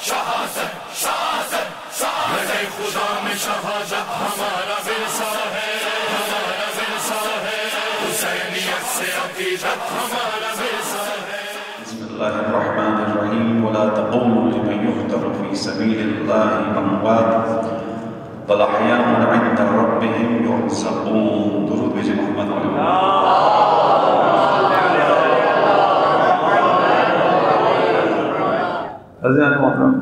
شہادت شہادت شہادت خدا میں شہادت ہمارا ورثہ ہے، ہمارا ورثہ ہے، حسینیت سے عقیدت ہمارا ورثہ ہے۔ بسم اللہ الرحمن الرحیم ولا تقولوا لمن يقتل في سبيل الله اموات بل احیاء عند ربهم يرزقون۔ درود بھیجے محمد عزیزان محترم،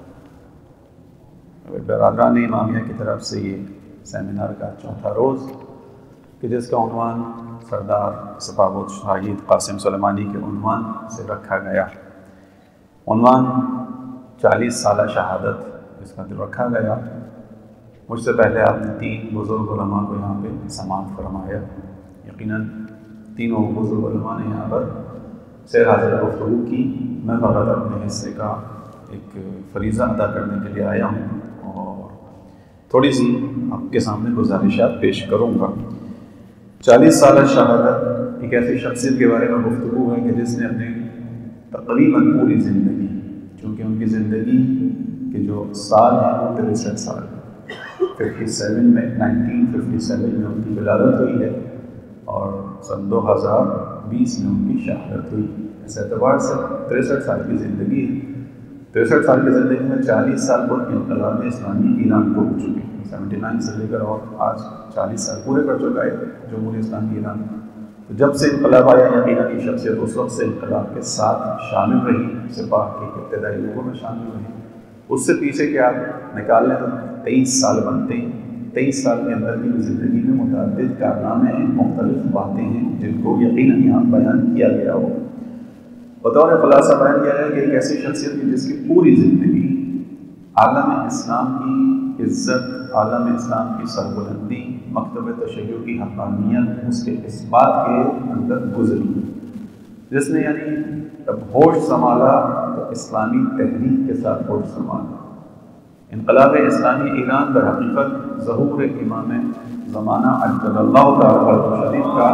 برادران امامیہ کی طرف سے یہ سیمینار کا چوتھا روز کہ جس کا عنوان سردار صفاوت شہید قاسم سلیمانی کے عنوان سے رکھا گیا۔ عنوان 40 سالہ شہادت اس کا رکھا گیا۔ مجھ سے پہلے آپ نے 3 بزرگ علماء کو یہاں پہ سماعت فرمایا۔ یقیناً تینوں بزرگ علماء نے یہاں پر سیر حاضر گفتگو کی۔ میں فقط اپنے حصے کا ایک فریضہ ادا کرنے کے لیے آیا ہوں اور تھوڑی سی آپ کے سامنے گزارشات پیش کروں گا۔ 40 سالہ شہادت ایک ایسی شخصیت کے بارے میں گفتگو ہے کہ جس نے اپنی تقریباً پوری زندگی، چونکہ ان کی زندگی کے جو سال ہیں وہ 63 سال، 1957 میں ان کی ولادت ہوئی ہے اور سن 2020 میں ان کی شہادت ہوئی۔ اس اعتبار سے 63 سال کی زندگی ہے۔ 63 سال کی زندگی میں 40 سال بعد انقلاب اسلامی ایران کو ہو چکے ہیں۔ 79 سے لے کر اور آج 40 سال پورے کر چکا ہے جمہوریہ اسلامی ایران۔ تو جب سے انقلاب آیا، یقیناً یہ شخصیت اس وقت سے انقلاب کے ساتھ شامل رہی، سپاہ کے ابتدائی لوگوں میں شامل رہی۔ اس سے پیچھے کہ آپ نکال لیں تو 23 سال بنتے ہیں۔ 23 سال کے اندر کی زندگی میں متعدد کارنامے ہیں، مختلف باتیں ہیں جن کو یقیناً یہاں بیان کیا گیا ہو۔ بطور خلاصہ بیان کیا جائے کہ ایک ایسی شخصیت کی جس کی پوری زندگی عالم اسلام کی عزت، عالم اسلام کی سربلندی، مکتب تشیع کی حقانیت، اس کے اثبات کے اندر گزری، جس نے یعنی جب ہوش سنبھالا تو اسلامی تحریک کے ساتھ ہوش سنبھالا۔ انقلاب اسلامی ایران در حقیقت ظہور امام زمانہ عجل اللہ تعالی فرجہ شریف کا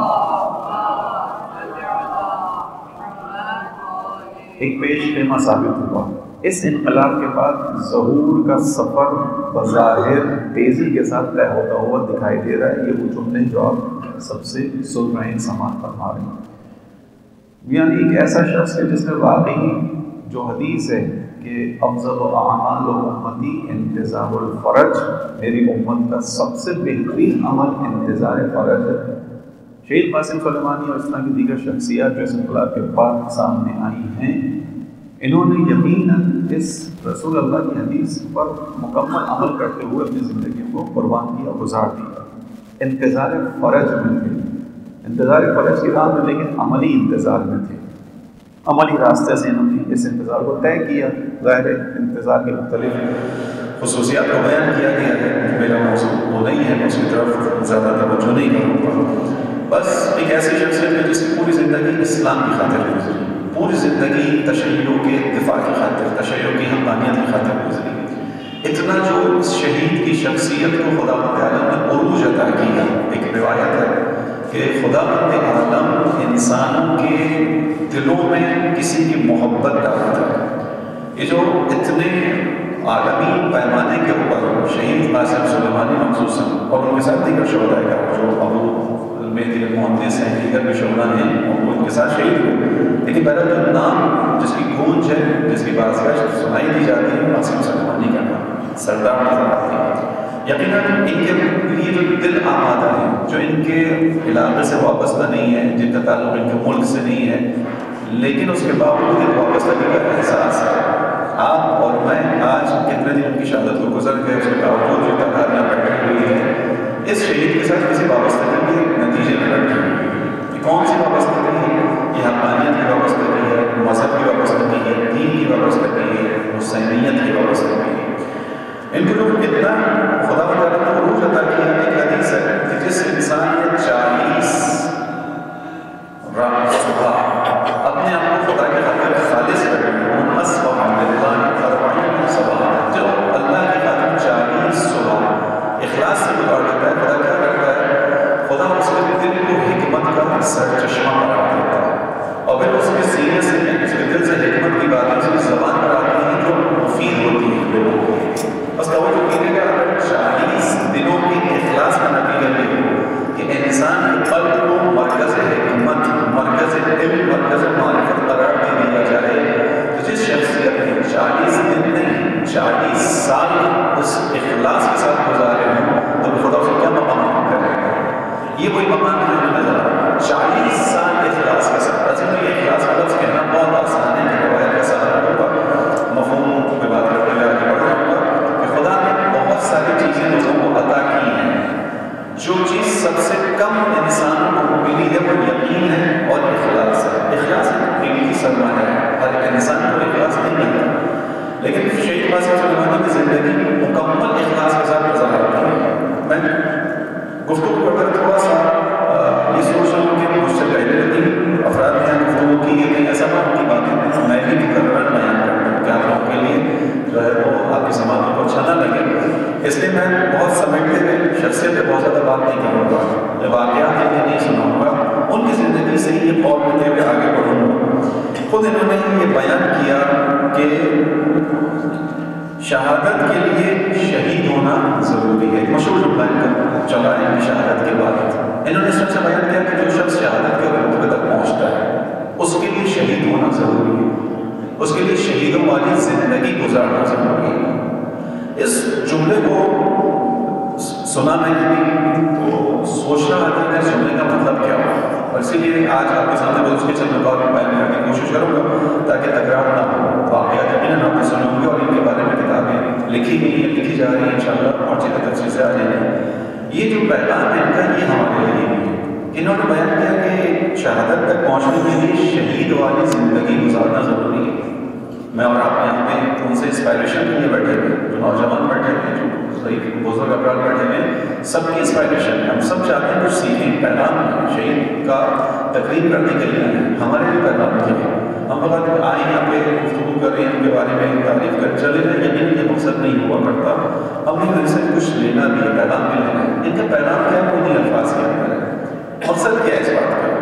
ایک پیش خیمہ ثابت ہوا۔ اس انقلاب کے بعد ظہور کا سفر بظاہر تیزی کے ساتھ طے ہوتا ہوا دکھائی دے رہا ہے۔ یہ وہ جملے جو آپ سب سے سن رہے ہیں، سماعت فرما رہے ہیں، یعنی ایک ایسا شخص ہے جس نے واقعی جو حدیث ہے کہ افضل اعمال امتی انتظار الفرج، میری امت کا سب سے بہترین عمل انتظار فرج ہے۔ شہید قاسم سلیمانی اور اس طرح کی دیگر شخصیات جو اس انقلاب کے بعد سامنے آئی ہیں، انہوں نے یقیناً اس رسول اللہ کی حدیث پر مکمل عمل کرتے ہوئے اپنی زندگی کو قربان کیا، گزار دیا۔ انتظار فرج میں تھے، انتظار فرج کی راہ میں، لیکن عملی انتظار میں تھے۔ عملی راستے سے انہوں نے اس انتظار کو طے کیا۔ ظاہر انتظار کے مختلف خصوصیات کو بیان کیا گیا ہے، میرا موضوع وہ نہیں ہے، اس کی طرف زیادہ توجہ نہیں کروں گا۔ بس ایک ایسی شخصیت ہے جس کی پوری زندگی اسلام کی خاطر گزری، پوری زندگی تشیع کے دفاع کی خاطر، تشیع کی حقانیت کی خاطر گزری۔ اتنا جو اس شہید کی شخصیت کو خدا تعالیٰ نے عروج عطا کیا۔ ایک روایت ہے کہ خدا عالم انسانوں کے دلوں میں کسی کی محبت ڈالتا ہے۔ یہ جو اتنے عالمی پیمانے کے اوپر شہید قاسم سلیمانی مخصوصاً اور ان کے ساتھ دیگر شہداء کا جو ابو مہدی المحدث ہیں، دیگر بھی شہداء ہیں، وہ ان کے ساتھ شہید ہوئے، لیکن بہرحال جو نام جس کی گونج ہے، جس کی بازگشت سنائی دی جاتی ہے، قاسم سلیمانی کا نام سردار نظر آتے ہیں۔ یقیناً ان کے لیے جو دل آمادہ ہیں، جو ان کے علاقے سے وابستہ نہیں ہے، جن کا تعلق ان کے ملک سے نہیں ہے، لیکن اس کے باوجود ایک وابستگی کا احساس ہے۔ آپ اور میں آج کتنے دن ان کی شہادت کو گزر گئے، اس کے باوجود جو تنہاریاں بیٹھی ہوئی ہیں، اس شہید کے ساتھ کسی وابستگی کے نتیجے میں بیٹھی ہوئی ہے۔ یہ کون سی وابستگی ہے؟ یہ حقانیت کی وابستگی ہے، مذہب کی وابستگی ہے، دین کی وابستگی ہے، حسینیت کی وابستگی ہے۔ ان کو جو اتنا خدا تعالیٰ نے عروج عطا کیا، ایک حدیث ہے کہ جس انسان نے 40 رات صبح اپنے آپ کو خدا کے خاطر خالص کر لیا، جو اللہ کی خاطر 40 صبح اخلاص سے گزار دیتا ہے، خدا کیا کرتا ہے؟ خدا اس کے دل کو قاسم سلیمانی کی زندگی مکمل اخلاص کے ساتھ نظر آتی ہے. میں گفتگو کرتا تھوڑا سا یہ سوچ رہا ہوں کہ مجھ سے پہلے بھی افراد نے گفتگو کی ہے کہ ایسا بات کی باتیں میں بھی مقرر بیان کرتا ہوں کہ آپ لوگوں کے لیے جو ہے وہ آپ کی سماعتوں کو اچھا نہ لگے. اس لیے میں بہت سمیٹتے ہوئے شخصیت پہ بہت زیادہ بات نہیں کروں گا. جو واقعات ہیں نہیں سناؤں گا, ان کی زندگی سے ہی یہ قول لیتے ہوئے آگے بڑھوں گا. خود انہوں نے یہ بیان کیا کہ شہادت کے لیے شہید ہونا ضروری ہے. مشہور جملہ کا چلا ہے کہ شہادت کے بعد انہوں نے سب سے بیان کیا کہ جو شخص شہادت کے مرتبے تک پہنچتا ہے اس کے لیے شہید ہونا ضروری ہے, اس کے لیے شہیدوں والی زندگی گزارنا ضروری ہے. اس جملے کو سنا میں نے تو سوچنا آتا ہے کہ جملے کا مطلب کیا ہو, اور اسی لیے آج آپ کے سامنے میں اس کے چند مقام بیان کرنے کی کوشش کروں گا تاکہ تکرار نہ ہو. واقعات یقیناً آپ نے سنے ہوں گے اور ان کے بارے میں کتابیں لکھی گئی ہیں, لکھی جا رہی ہیں انشاءاللہ اور چیزیں تفصیل سے آ جائیں گی. یہ جو پیغام ہے ان کا یہ ہمارے لیے بھی ہے. انہوں نے بیان کیا کہ شہادت تک پہنچنے کے لیے شہید والی زندگی گزارنا ضروری ہے. میں اور آپ یہاں پہ ان سے انسپائریشن کے لیے بیٹھے ہوئے, جو نوجوان بیٹھے ہوئے, جو صحیح بزرگ افراد بیٹھے ہوئے, سب کی انسپائریشن ہے. ہم سب چاہتے ہیں کچھ سیکھیں. پیغام شہید کا تقریب کرنے کے لیے ہمارے بھی پیغام کیا. ہم بات آئیں یہاں پہ گفتگو کر رہے ہیں, ان کے بارے میں تعریف کر چلے جائیں, لیکن یہ مقصد نہیں ہوا کرتا. ہم نے ان سے کچھ لینا بھی ہے, پیغام بھی لینا ہے. ان کا پیغام کیا ہے, کوئی الفاظ کیا ہے, مقصد کیا ہے اس بات کا.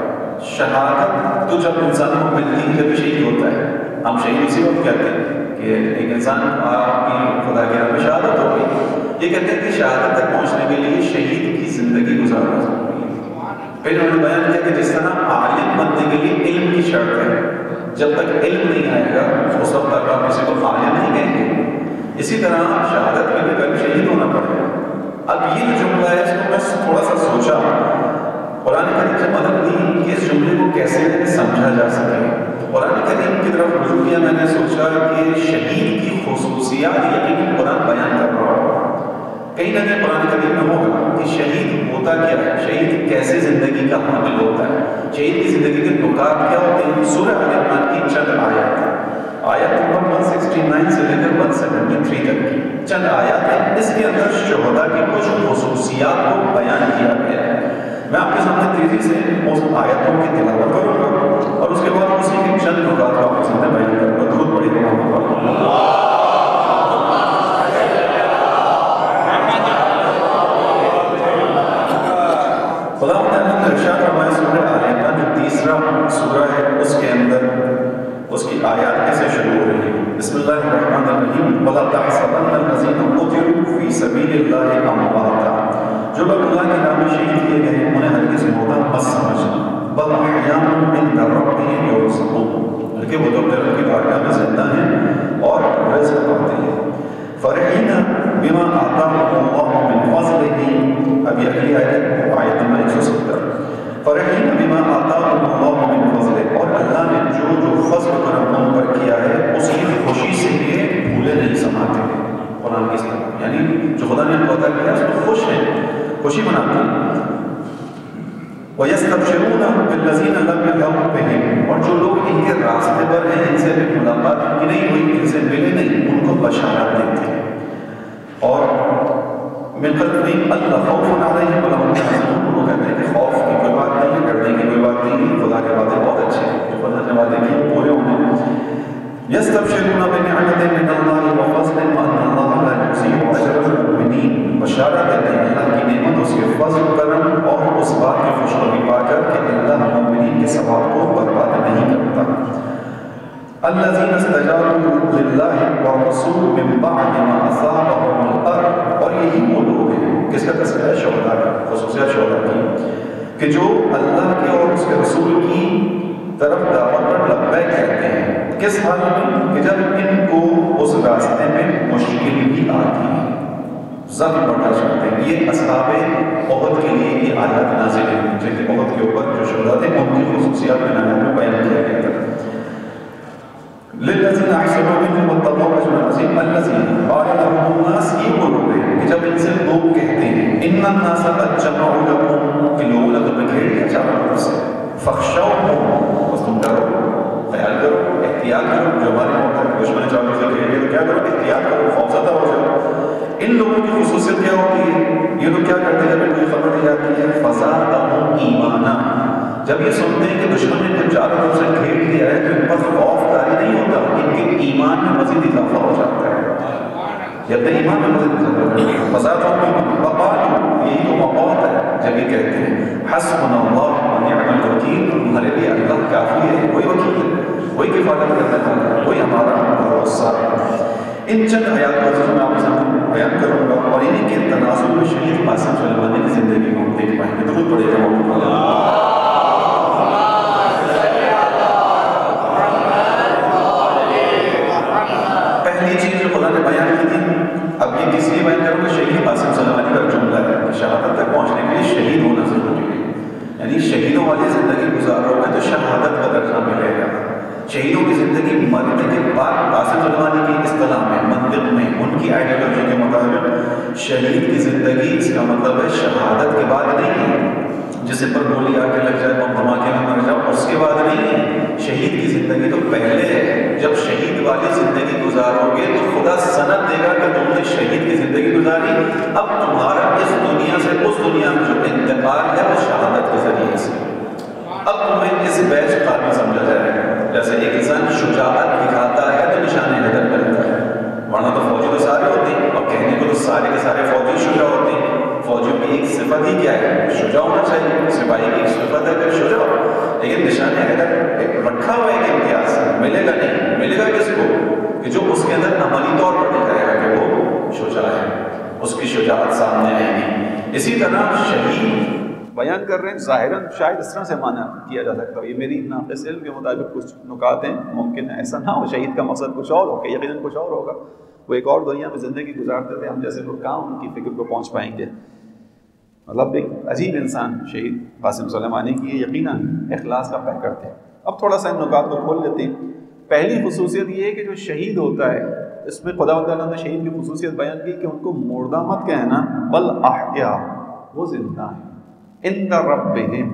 شہادت تو جب انسان کو ملتی ہے جب شہید ہوتا ہے. ہم شہید اسی وقت کہتے ہیں کہ ایک انسان آپ کی خدا کے راہ میں شہادت ہو گئی. یہ کہتے ہیں کہ شہادت تک پہنچنے کے لیے شہید کی زندگی گزارنا ضروری ہے. پھر انہوں نے بیان کیا کہ جس طرح عالم بننے کے لیے علم کی شرط ہے, جب تک علم نہیں آئے گا اس وقت تک آپ کسی کو عالم نہیں کہیں گے. اسی طرح شہادت کے لیے پہلے شہید ہونا پڑے گا. اب یہ جو جملہ ہے اس کو میں تھوڑا سا سوچا, قرآن کریم سے مدد لی کہ اس جملے کو کیسے سمجھا جا سکے. قرآن کریم کی طرف رجوع کیا, میں نے سوچا کہ شہید کی خصوصیات یقیناً قرآن بیان کر رہا ہوگا. کہیں نہ کہیں قرآن کریم میں ہوگا کہ شہید ہوتا کیا ہے, شہید کیسے زندگی کا حامل ہوتا ہے, شہید کی زندگی کے نکات کیا ہوتے ہیں. سورہ آل عمران کی چند آیات ہیں, آیت نمبر 169 سے لے کر 173 تک کی چند آیات ہیں. اس کے اندر شہداء کی کچھ خصوصیات کو بیان کیا گیا ہے. میں آپ کے سامنے تیزی سے اس آیتوں کی تلاوت کروں گا اور اس کے بعد اسی کے چند نکات کو آپ کے سامنے بیان کروں گا. درود پڑھیے محمد خدا نے ارشاد فرمایا. سورہ آل عمران جو تیسرا سورہ ہے اس کے اندر اس کی آیات کیسے شروع ہو رہی ہے. بسم اللہ الرحمن الرحیم. وَلَا تَحْسَبَنَّ الَّذِينَ قُتِلُوا فِي سَبِيلِ اللَّهِ أَمْوَاتًا. جو لوگ اللہ کے نام میں شہید کیے گئے انہیں ہرگز مردہ مت سمجھنا. بل احیاء عند ربهم يرزقون. بلکہ وہ تو رب کی بارگاہ میں زندہ ہیں اور رزق پاتے ہیں. فرحین بما آتاهم الله من فضله. ابھی اگلی آیت نمبر 170. فرحین بما آتاهم الله من فضله. اور اللہ نے جو فضل کرم ان پر کیا ہے اس کی خوشی سے یہ بھولے نہیں سماتے. قرآن کی طرف یعنی جو خدا نے ان کو عطا کیا اس کو خوش ہیں, خوشی مناتے ہیں. وَيَسْتَبْشِرُونَ بِالَّذِينَ لَمْ يَلْحَقُوا بِهِمْ. اور جو لوگ ان کے راستے پر ہیں, ان سے بھی ملاقات کی نہیں ہوئی, ان سے ملے نہیں, ان کو بشارت دیتے ہیں. اور مِنْ خَلْفِهِمْ أَلَّا خَوْفٌ عَلَيْهِمْ وَلَا هُمْ يَحْزَنُونَ. وہ کہتے ہیں کہ خوف کی کوئی بات نہیں ہے, ڈرنے کی کوئی بات نہیں ہے, خدا کے وعدے بہت اچھے ہیں, جو خدا نے وعدے کیے پورے ہوں گے. يَسْتَبْشِرُونَ بِنِعْمَةٍ مِّنَ اللَّهِ وَفَضْلٍ وَأَنَّ اللَّهَ لَا يُضِيعُ أَجْرَ الْمُؤْمِنِينَ. بشارت دیتے ہیں اللہ کی نعمت, اس کے فضل کرم اور اس بات کی خوشخبری پا کر کہ اللہ مومنین کے ثواب کو برباد نہیں کرتا. الذين استجابوا لله والرسول من بعد ما أصابهم القرح. اور یہی وہ لوگ ہیں, کس کا تذکرہ ہے, شہداء کا, خصوصیات شہداء کی, کہ جو اللہ کے اور اس کے رسول کی طرف دعوت پر لبیک کہتے ہیں. کس حال میں, کہ جب ان کو اس راستے میں مشکل بھی آتی ہے, زخم بڑھنا چاہتے ہیں. یہ اصحاب احد کے لیے یہ آیات نازل ہیں, جن کے احد کے اوپر جو شہداء تھے ان کی خصوصیات میں آیات میں بیان کیا گیا تھا. للذین احسنوا منکم واتقوا اجر عظیم. الذین قال لهم الناس. یہ وہ لوگ ہیں کہ جب ان سے لوگ کہتے ہیں ان الناس قد جمعوا لكم, کہ لوگوں نے تمہیں گھیر لیا چاروں طرف سے, فاخشوهم, بس تم ڈرو, خیال کرو, احتیاط کرو. جو ہمارے دشمن چاروں سے گھیر لیا تو کیا کرو, احتیاط کرو، خوفزدہ ہو جاؤ۔ ان لوگوں کی خصوصیت کیا ہوتی ہے؟ یہ لوگ کیا کرتے ہیں جب ان کو خبر دی جاتی ہے فزادہم ایمانا، جب یہ سنتے ہیں کہ دشمن نے کچھ چاروں طرف سے گھیر لیا ہے تو ان پر خوف طاری نہیں ہوتا، ان کے ایمان میں مزید اضافہ ہو جاتا ہے، جب تک ایمان میں مزید اضافہ ہو جاتا ہے۔ فزادہم ایمانا وقالوا، یہی تو موقعات ہے جب یہ کہتے ہیں حسبنا اللہ ونعم الوکیل، ہمارے لیے اللہ کافی ہے، وہی وکیل ہے، وہی کفالت کرنے والا ہے، وہی ہمارا بھروسہ ہے۔ ان چند آیات کو میں آپ کے سامنے بیان کروں گا اور انہیں کے تناظر میں شہید قاسم سلیمانی کی زندگی کو ہم دیکھ پائیں گے۔ درود پڑھیے گا۔ پہلی چیز جو خدا نے بیان کی تھی، اب یہ کس لیے بیان کروں گا؟ شہید قاسم سلیمانی کا جملہ ہے کہ شہادت تک پہنچنے کے لیے شہید ہونا ضروری ہے، یعنی شہیدوں والی زندگی گزارو گے تو شہادت کا درجہ ملے گا۔ شہیدوں کی زندگی مرنے کے بعد قاسم سلیمانی کی اصطلاح میں، منطق میں، ان کی آئیڈیالوجی کے مطابق شہید کی زندگی اس کا مطلب ہے شہادت کے بعد نہیں ہے، جسے پر گولی آ کے لگ جائے، بم دھماکے میں مر جاؤ، اس کے بعد نہیں ہے۔ شہید کی زندگی تو پہلے ہے، جب شہید والی زندگی گزارو گے تو خدا سند دے گا کہ تم نے شہید کی زندگی گزاری، اب تمہارا اس دنیا سے اس دنیا میں جو انتقال ہے وہ شہادت کے ذریعے سے، اب تمہیں اس بیچ قابل سمجھا جائے گا۔ جیسے ایک انسان شجاعت دکھاتا ہے تو نشان حیدر ملتا ہے، ورنہ تو فوجی تو سارے ہوتے ہیں، اور کہنے کو تو سارے کے سارے فوجی شجاع ہوتے ہیں۔ فوجیوں کی ایک صفت ہی کیا ہے؟ شجاع ہونا چاہیے، سپاہی کی ایک صفت ہے کہ شجاع، لیکن نشان حیدر رکھا ہوا ہے کہ امتیاز ملے گا نہیں، ملے گا کس کو؟ کہ جو اس کے اندر عملی طور پر دکھائے گا کہ وہ شجاع ہے، اس کی شجاعت سامنے آئے گی۔ اسی طرح شہید بیان کر رہے ہیں، ظاہراً شاید اس طرح سے معنی کیا جا سکتا ہے، یہ میری ناقص علم کے مطابق کچھ نکات ہیں، ممکن ہے ایسا نہ ہو، شہید کا مقصد کچھ اور ہو، کہ یقیناً کچھ اور ہوگا، وہ ایک اور دنیا میں زندگی گزارتے تھے، ہم جیسے لوگ کہاں ان کی فکر کو پہنچ پائیں گے۔ مطلب ایک عجیب انسان شہید قاسم سلیمانی کی یقیناً اخلاص کا پیکر تھے۔ اب تھوڑا سا ان نکات کو کھول لیتے ہیں۔ پہلی خصوصیت یہ ہے کہ جو شہید ہوتا ہے، اس میں خدا تعالیٰ نے شہید کی خصوصیت بیان کی کہ ان کو مردہ مت کہنا، بل احیا، وہ زندہ ہیں، عند ربہم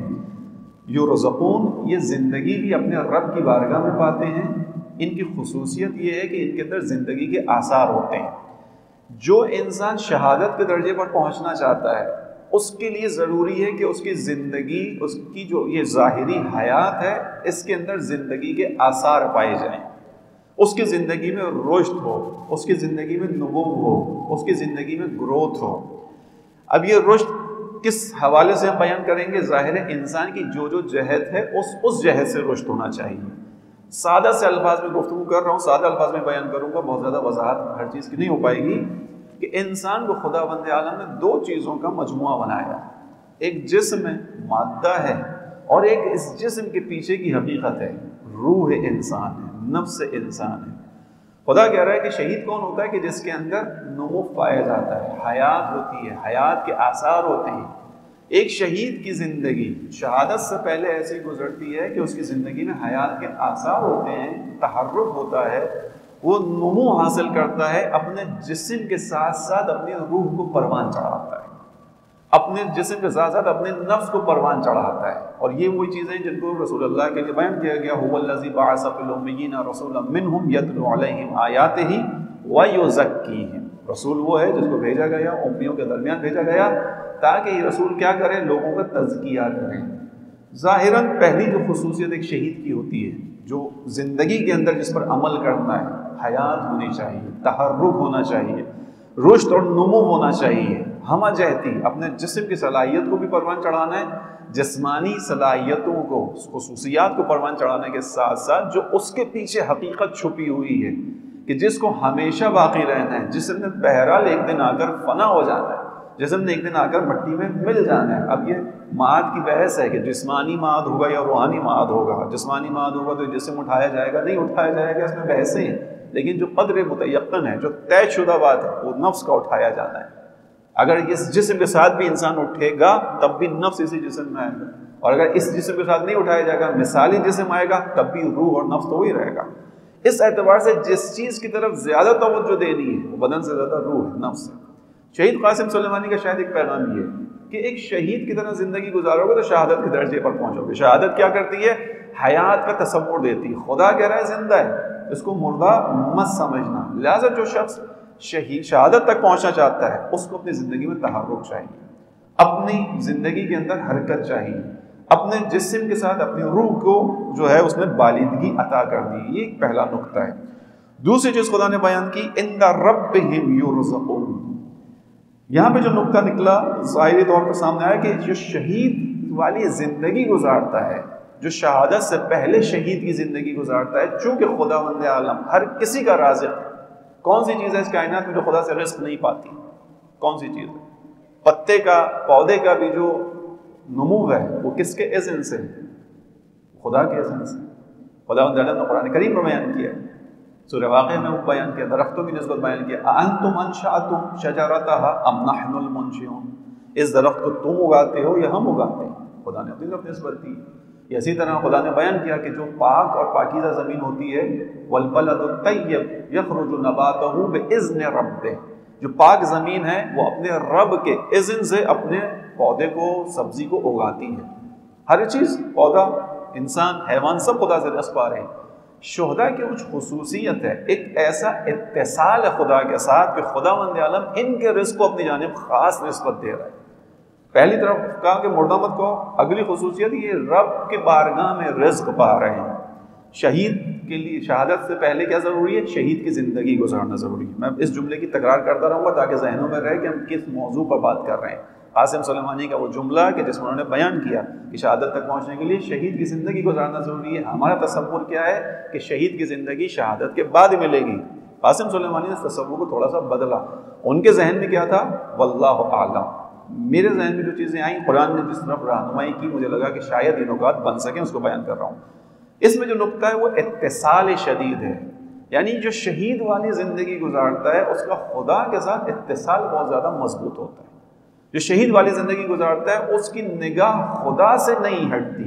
یرزقون، یہ زندگی بھی اپنے رب کی بارگاہ میں پاتے ہیں۔ ان کی خصوصیت یہ ہے کہ ان کے اندر زندگی کے آثار ہوتے ہیں۔ جو انسان شہادت کے درجے پر پہنچنا چاہتا ہے اس کے لیے ضروری ہے کہ اس کی زندگی، اس کی جو یہ ظاہری حیات ہے، اس کے اندر زندگی کے آثار پائے جائیں، اس کی زندگی میں رشد ہو، اس کی زندگی میں نمو ہو، اس کی زندگی میں گروتھ ہو۔ اب یہ رشد کس حوالے سے ہم بیان کریں گے؟ ظاہر ہے انسان کی جو جہت ہے اس جہت سے رشد ہونا چاہیے۔ سادہ سے الفاظ میں گفتگو کر رہا ہوں، سادہ الفاظ میں بیان کروں گا، بہت زیادہ وضاحت ہر چیز کی نہیں ہو پائے گی، کہ انسان کو خدا بند عالم نے دو چیزوں کا مجموعہ بنایا، ایک جسم ہے، مادہ ہے، اور ایک اس جسم کے پیچھے کی حقیقت ہے، روح انسان ہے، نفس انسان ہے۔ خدا کہہ رہا ہے کہ شہید کون ہوتا ہے؟ کہ جس کے اندر نمو پایا جاتا ہے، حیات ہوتی ہے، حیات کے آثار ہوتے ہیں۔ ایک شہید کی زندگی شہادت سے پہلے ایسی گزرتی ہے کہ اس کی زندگی میں حیات کے آثار ہوتے ہیں، تحرک ہوتا ہے، وہ نمو حاصل کرتا ہے، اپنے جسم کے ساتھ ساتھ اپنی روح کو پروان چڑھاتا ہے، اپنے جسم کے ساتھ ساتھ اپنے نفس کو پروان چڑھاتا ہے۔ اور یہ وہی چیزیں جن کو رسول اللہ کے لیے بیان کیا گیا، هو الذی بعث فی الامیین رسولا منہم یتلو علیہم آیاتہ ویزکیہم، رسول وہ ہے جس کو بھیجا گیا، امیوں کے درمیان بھیجا گیا، تاکہ یہ رسول کیا کرے؟ لوگوں کا تزکیہ کریں۔ ظاہراً پہلی جو خصوصیت ایک شہید کی ہوتی ہے، جو زندگی کے اندر جس پر عمل کرنا ہے، حیات ہونی چاہیے، تحرک ہونا چاہیے، رشد اور نمو ہونا چاہیے، ہمہ جہتی، اپنے جسم کی صلاحیت کو بھی پروان چڑھانا ہے، جسمانی صلاحیتوں کو، خصوصیات کو پروان چڑھانے کے ساتھ ساتھ جو اس کے پیچھے حقیقت چھپی ہوئی ہے کہ جس کو ہمیشہ باقی رہنا ہے، جسم نے بہرحال ایک دن آ کر فنا ہو جانا ہے، جسم نے ایک دن آ کر مٹی میں مل جانا ہے۔ اب یہ معاد کی بحث ہے کہ جسمانی معاد ہوگا یا روحانی معاد ہوگا، جسمانی معاد ہوگا تو جسم اٹھایا جائے گا، نہیں اٹھایا جائے گا، اس میں بحثیں ہیں، لیکن جو قدر متیقن ہے، جو طے شدہ بات ہے، وہ نفس کا اٹھایا جانا ہے۔ اگر اس جسم کے ساتھ بھی انسان اٹھے گا تب بھی نفس اسی جسم میں آئے گا، اور اگر اس جسم کے ساتھ نہیں اٹھایا جائے گا، مثالی جسم آئے گا، تب بھی روح اور نفس تو وہی رہے گا۔ اس اعتبار سے جس چیز کی طرف زیادہ توجہ دینی ہے وہ بدن سے زیادہ روح ہے، نفس ہے۔ شہید قاسم سلیمانی کا شاید ایک پیغام یہ ہے کہ ایک شہید کی طرح زندگی گزارو گے تو شہادت کے درجے پر پہنچو گے۔ شہادت کیا کرتی ہے؟ حیات کا تصور دیتی ہے۔ خدا کہہ رہا ہے زندہ ہے، اس کو مردہ مت سمجھنا. لہٰذا جو شخص شہادت تک پہنچنا چاہتا ہے اس کو اپنی زندگی میں تحرک چاہیے، اپنی زندگی کے اندر حرکت چاہیے، اپنے جسم کے ساتھ اپنی روح کو جو ہے اس میں بالندگی عطا کر دی. یہ ایک پہلا نقطہ ہے. دوسری چیز خدا نے بیان کی عند ربہم یرزقون. یہاں پہ جو نقطہ نکلا ظاہری طور پر سامنے آیا کہ جو شہید والی زندگی گزارتا ہے، جو شہادت سے پہلے شہید کی زندگی گزارتا ہے، چونکہ خداوند عالم ہر کسی کا رازق ہے. کون سی چیز ہے اس کائنات میں جو خدا سے رزق نہیں پاتی؟ کون سی چیز ہے؟ پتے کا، پودے کا بھی جو نمو ہے وہ کس کے اذن سے؟ خدا کے اذن سے. خداوند عالم نے قرآن کریم میں بیان کیا، سورہ واقعہ میں وہ بیان کیا، درختوں کی نسبت بیان کیا. اَأَنْتُمْ أَنشَأْتُمْ شَجَرَتَهَا أَمْ نَحْنُ الْمُنشِئُونَ. اس درخت کو تم اگاتے ہو یا ہم اگاتے ہیں؟ خدا نے اپنی طرف نسبت دی. اسی طرح خدا نے بیان کیا کہ جو پاک اور پاکیزہ زمین ہوتی ہے وَالْبَلَدُ الطَّيِّبُ يَخْرُجُ نَبَاتُهُ بِإِذْنِ رَبِّهِ. جو پاک زمین ہے وہ اپنے رب کے اذن سے اپنے پودے کو، سبزی کو اگاتی ہے. ہر چیز، پودا، انسان، حیوان، سب خدا سے رزق پا رہے ہیں. شہداء کی کچھ خصوصیت ہے، ایک ایسا اتصال ہے خدا کے ساتھ کہ خداوند عالم ان کے رزق کو اپنی جانب خاص نسبت دے رہا ہے. پہلی طرف کہا کہ مردہ مت کو، اگلی خصوصیت یہ رب کے بارگاہ میں رزق پا رہے ہیں. شہید کے لیے شہادت سے پہلے کیا ضروری ہے؟ شہید کی زندگی گزارنا ضروری ہے. میں اس جملے کی تکرار کرتا رہوں گا تاکہ ذہنوں میں رہے کہ ہم کس موضوع پر بات کر رہے ہیں. قاسم سلیمانی کا وہ جملہ کہ جس میں انہوں نے بیان کیا کہ شہادت تک پہنچنے کے لیے شہید کی زندگی گزارنا ضروری ہے. ہمارا تصور کیا ہے کہ شہید کی زندگی شہادت کے بعد ملے گی. قاسم سلیمانی نے اس تصور کو تھوڑا سا بدلا. ان کے ذہن میں کیا تھا؟ واللہ اعلم. میرے ذہن میں جو چیزیں آئیں، قرآن نے جس طرف رہنمائی کی، مجھے لگا کہ شاید یہ نکات بن سکیں، اس کو بیان کر رہا ہوں. اس میں جو نقطہ ہے وہ اتصال شدید ہے، یعنی جو شہید والی زندگی گزارتا ہے اس کا خدا کے ساتھ اتصال بہت زیادہ مضبوط ہوتا ہے. جو شہید والی زندگی گزارتا ہے اس کی نگاہ خدا سے نہیں ہٹتی.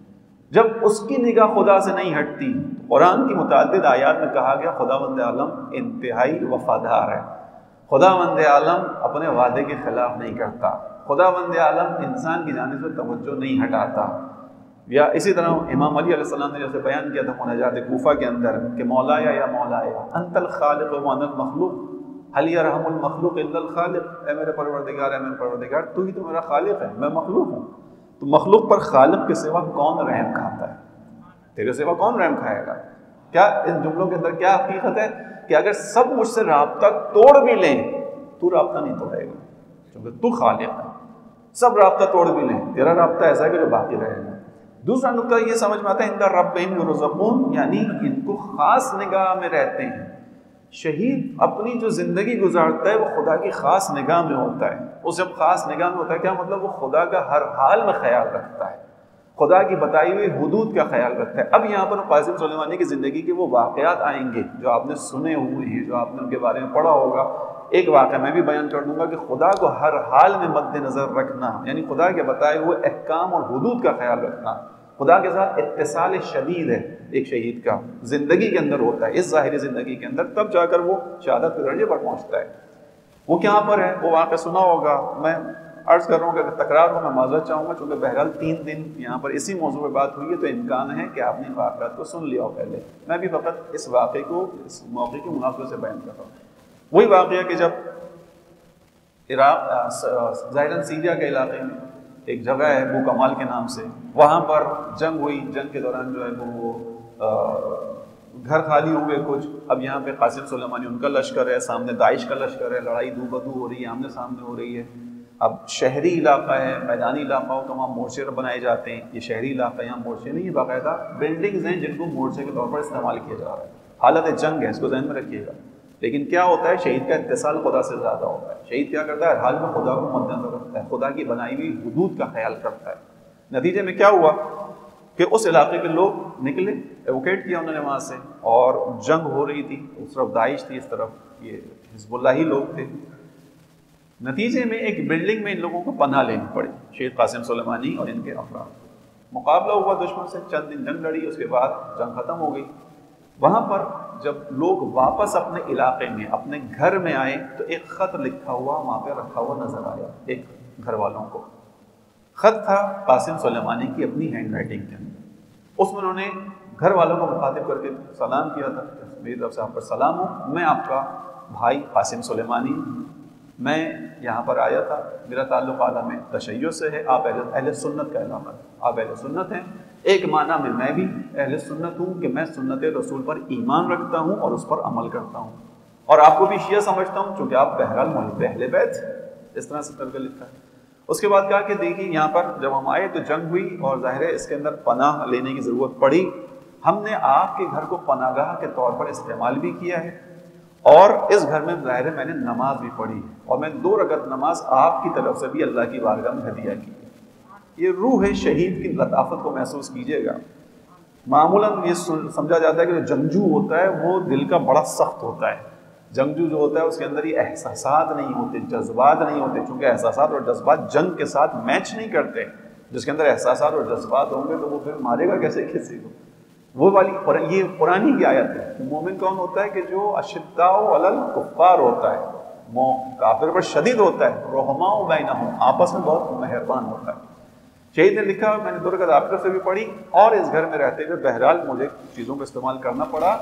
جب اس کی نگاہ خدا سے نہیں ہٹتی، قرآن کی متعدد آیات میں کہا گیا خداوند عالم انتہائی وفادار ہے. خداوند عالم اپنے وعدے کے خلاف نہیں کرتا. خداوند عالم انسان کی جانب سے توجہ نہیں ہٹاتا. یا اسی طرح امام علی علیہ السلام نے جیسے بیان کیا تھا مناجات کوفہ کے اندر کہ مولایا یا مولایا انت الخالق و انا المخلوق هل يرحم المخلوق الا الخالق. اے میرے پروردگار، اے میرے پروردگار، تو ہی تو میرا خالق ہے، میں مخلوق ہوں. تو مخلوق پر خالق کے سوا کون رحم کھاتا ہے؟ تیرے سوا کون رحم کھائے گا؟ کیا ان جملوں کے اندر کیا حقیقت ہے کہ اگر سب مجھ سے رابطہ توڑ بھی لیں تو رابطہ نہیں توڑے گا، کیونکہ تو خالق ہے. سب رابطہ توڑ بھی لیں، تیرا رابطہ ایسا ہے کہ جو باقی رہے گا. دوسرا نقطہ یہ سمجھ میں آتا ہے عند ربہم یرزقون، یعنی ان کو خاص نگاہ میں رہتے ہیں. شہید اپنی جو زندگی گزارتا ہے وہ خدا کی خاص نگاہ میں ہوتا ہے. اس جب خاص نگاہ میں ہوتا ہے کیا مطلب؟ وہ خدا کا ہر حال میں خیال رکھتا ہے، خدا کی بتائی ہوئی حدود کا خیال رکھتا ہے. اب یہاں پر قاسم سلیمانی کی زندگی کے وہ واقعات آئیں گے جو آپ نے سنے ہوئے ہیں، جو آپ نے ان کے بارے میں پڑھا ہوگا. ایک واقعہ میں بھی بیان کر دوں گا کہ خدا کو ہر حال میں مد نظر رکھنا، یعنی خدا کے بتائے ہوئے احکام اور حدود کا خیال رکھنا. خدا کے ساتھ اتصال شدید ہے ایک شہید کا، زندگی کے اندر ہوتا ہے، اس ظاہری زندگی کے اندر، تب جا کر وہ شہادت کے درجے پر پہنچتا ہے. وہ کہاں پر ہے؟ وہ واقعہ سنا ہوگا. میں عرض کر رہا ہوں کہ اگر تکرار ہو میں معذرت چاہوں گا، چونکہ بہرحال 3 دن یہاں پر اسی موضوع پہ بات ہوئی ہے تو امکان ہے کہ آپ نے واقعات کو سن لیا ہو پہلے. میں بھی فقط اس واقعے کو اس موقع کے مناسبت سے بیان کر رہا ہوں. وہی واقعہ کہ جب عراق ظاہراً سیریا کے علاقے میں ایک جگہ ہے بو کمال کے نام سے، وہاں پر جنگ ہوئی. جنگ کے دوران جو ہے وہ گھر خالی ہوئے کچھ. اب یہاں پہ قاسم سلیمانی ان کا لشکر ہے، سامنے داعش کا لشکر ہے، لڑائی دو بدو ہو رہی ہے، آمنے سامنے ہو رہی ہے. اب شہری علاقہ ہے، میدانی علاقہ ہو تو وہاں مورچے بنائے جاتے ہیں. یہ شہری علاقہ، یہاں مورچے نہیں، باقاعدہ بلڈنگز ہیں جن کو مورچے کے طور پر استعمال کیا جا رہا ہے. حالت جنگ ہے، اس کو ذہن میں رکھیے گا. لیکن کیا ہوتا ہے؟ شہید کا اتصال خدا سے زیادہ ہوتا ہے. شہید کیا کرتا ہے؟ ہر حال میں خدا کو مد نظر رکھتا ہے، خدا کی بنائی ہوئی حدود کا خیال کرتا ہے. نتیجے میں کیا ہوا کہ اس علاقے کے لوگ نکلے، ایوکیٹ کیا انہوں نے وہاں سے، اور جنگ ہو رہی تھی. اس طرف داعش تھی، اس طرف یہ حزب اللہ ہی لوگ تھے. نتیجے میں ایک بلڈنگ میں ان لوگوں کو پناہ لینی پڑی، شہید قاسم سلیمانی اور ان کے افراد. مقابلہ ہوا دشمن سے، چند دن جنگ لڑی، اس کے بعد جنگ ختم ہو گئی. وہاں پر جب لوگ واپس اپنے علاقے میں، اپنے گھر میں آئے تو ایک خط لکھا ہوا وہاں پہ رکھا ہوا نظر آیا ایک گھر والوں کو. خط تھا قاسم سلیمانی کی اپنی ہینڈ رائٹنگ کے اندر. اس میں انہوں نے گھر والوں کو مخاطب کر کے سلام کیا تھا، میری طرف سے آپ پر سلام ہو، میں آپ کا بھائی قاسم سلیمانی، میں یہاں پر آیا تھا، میرا تعلق عالم تشیع سے ہے، آپ اہل سنت کا علاقہ، آپ اہل سنت ہیں، ایک معنی میں بھی اہل سنت ہوں کہ میں سنت رسول پر ایمان رکھتا ہوں اور اس پر عمل کرتا ہوں، اور آپ کو بھی شیعہ سمجھتا ہوں چونکہ آپ بہرحال محب اہل بیت، اس طرح سے کر کے لکھا ہے۔ اس کے بعد کہا کہ دیکھیے یہاں پر جب ہم آئے تو جنگ ہوئی اور ظاہر ہے اس کے اندر پناہ لینے کی ضرورت پڑی، ہم نے آپ کے گھر کو پناہ گاہ کے طور پر استعمال بھی کیا ہے، اور اس گھر میں ظاہر ہے میں نے نماز بھی پڑھی ہے، اور میں 2 رکعت نماز آپ کی طرف سے بھی اللہ کی بارگاہ میں ہدیہ کی ہے۔ یہ روح شہید کی لطافت کو محسوس کیجئے گا۔ معمولاً یہ سمجھا جاتا ہے کہ جو جنگجو ہوتا ہے وہ دل کا بڑا سخت ہوتا ہے، جنگجو جو ہوتا ہے اس کے اندر یہ احساسات نہیں ہوتے، جذبات نہیں ہوتے، چونکہ احساسات اور جذبات جنگ کے ساتھ میچ نہیں کرتے۔ جس کے اندر احساسات اور جذبات ہوں گے تو وہ پھر مارے گا کیسے کسی کو؟ وہ والی یہ قرآن کی آیت ہے۔ مومن کون ہوتا ہے کہ جو اشداء علی الکفار ہوتا ہے، کافر پر شدید ہوتا ہے، رحماء بینہم، آپس میں بہت مہربان ہوتا ہے۔ شہید نے لکھا میں نے 2 رکعت آپ سے بھی پڑھی، اور اس گھر میں رہتے ہوئے بہرحال مجھے چیزوں کا استعمال کرنا پڑا۔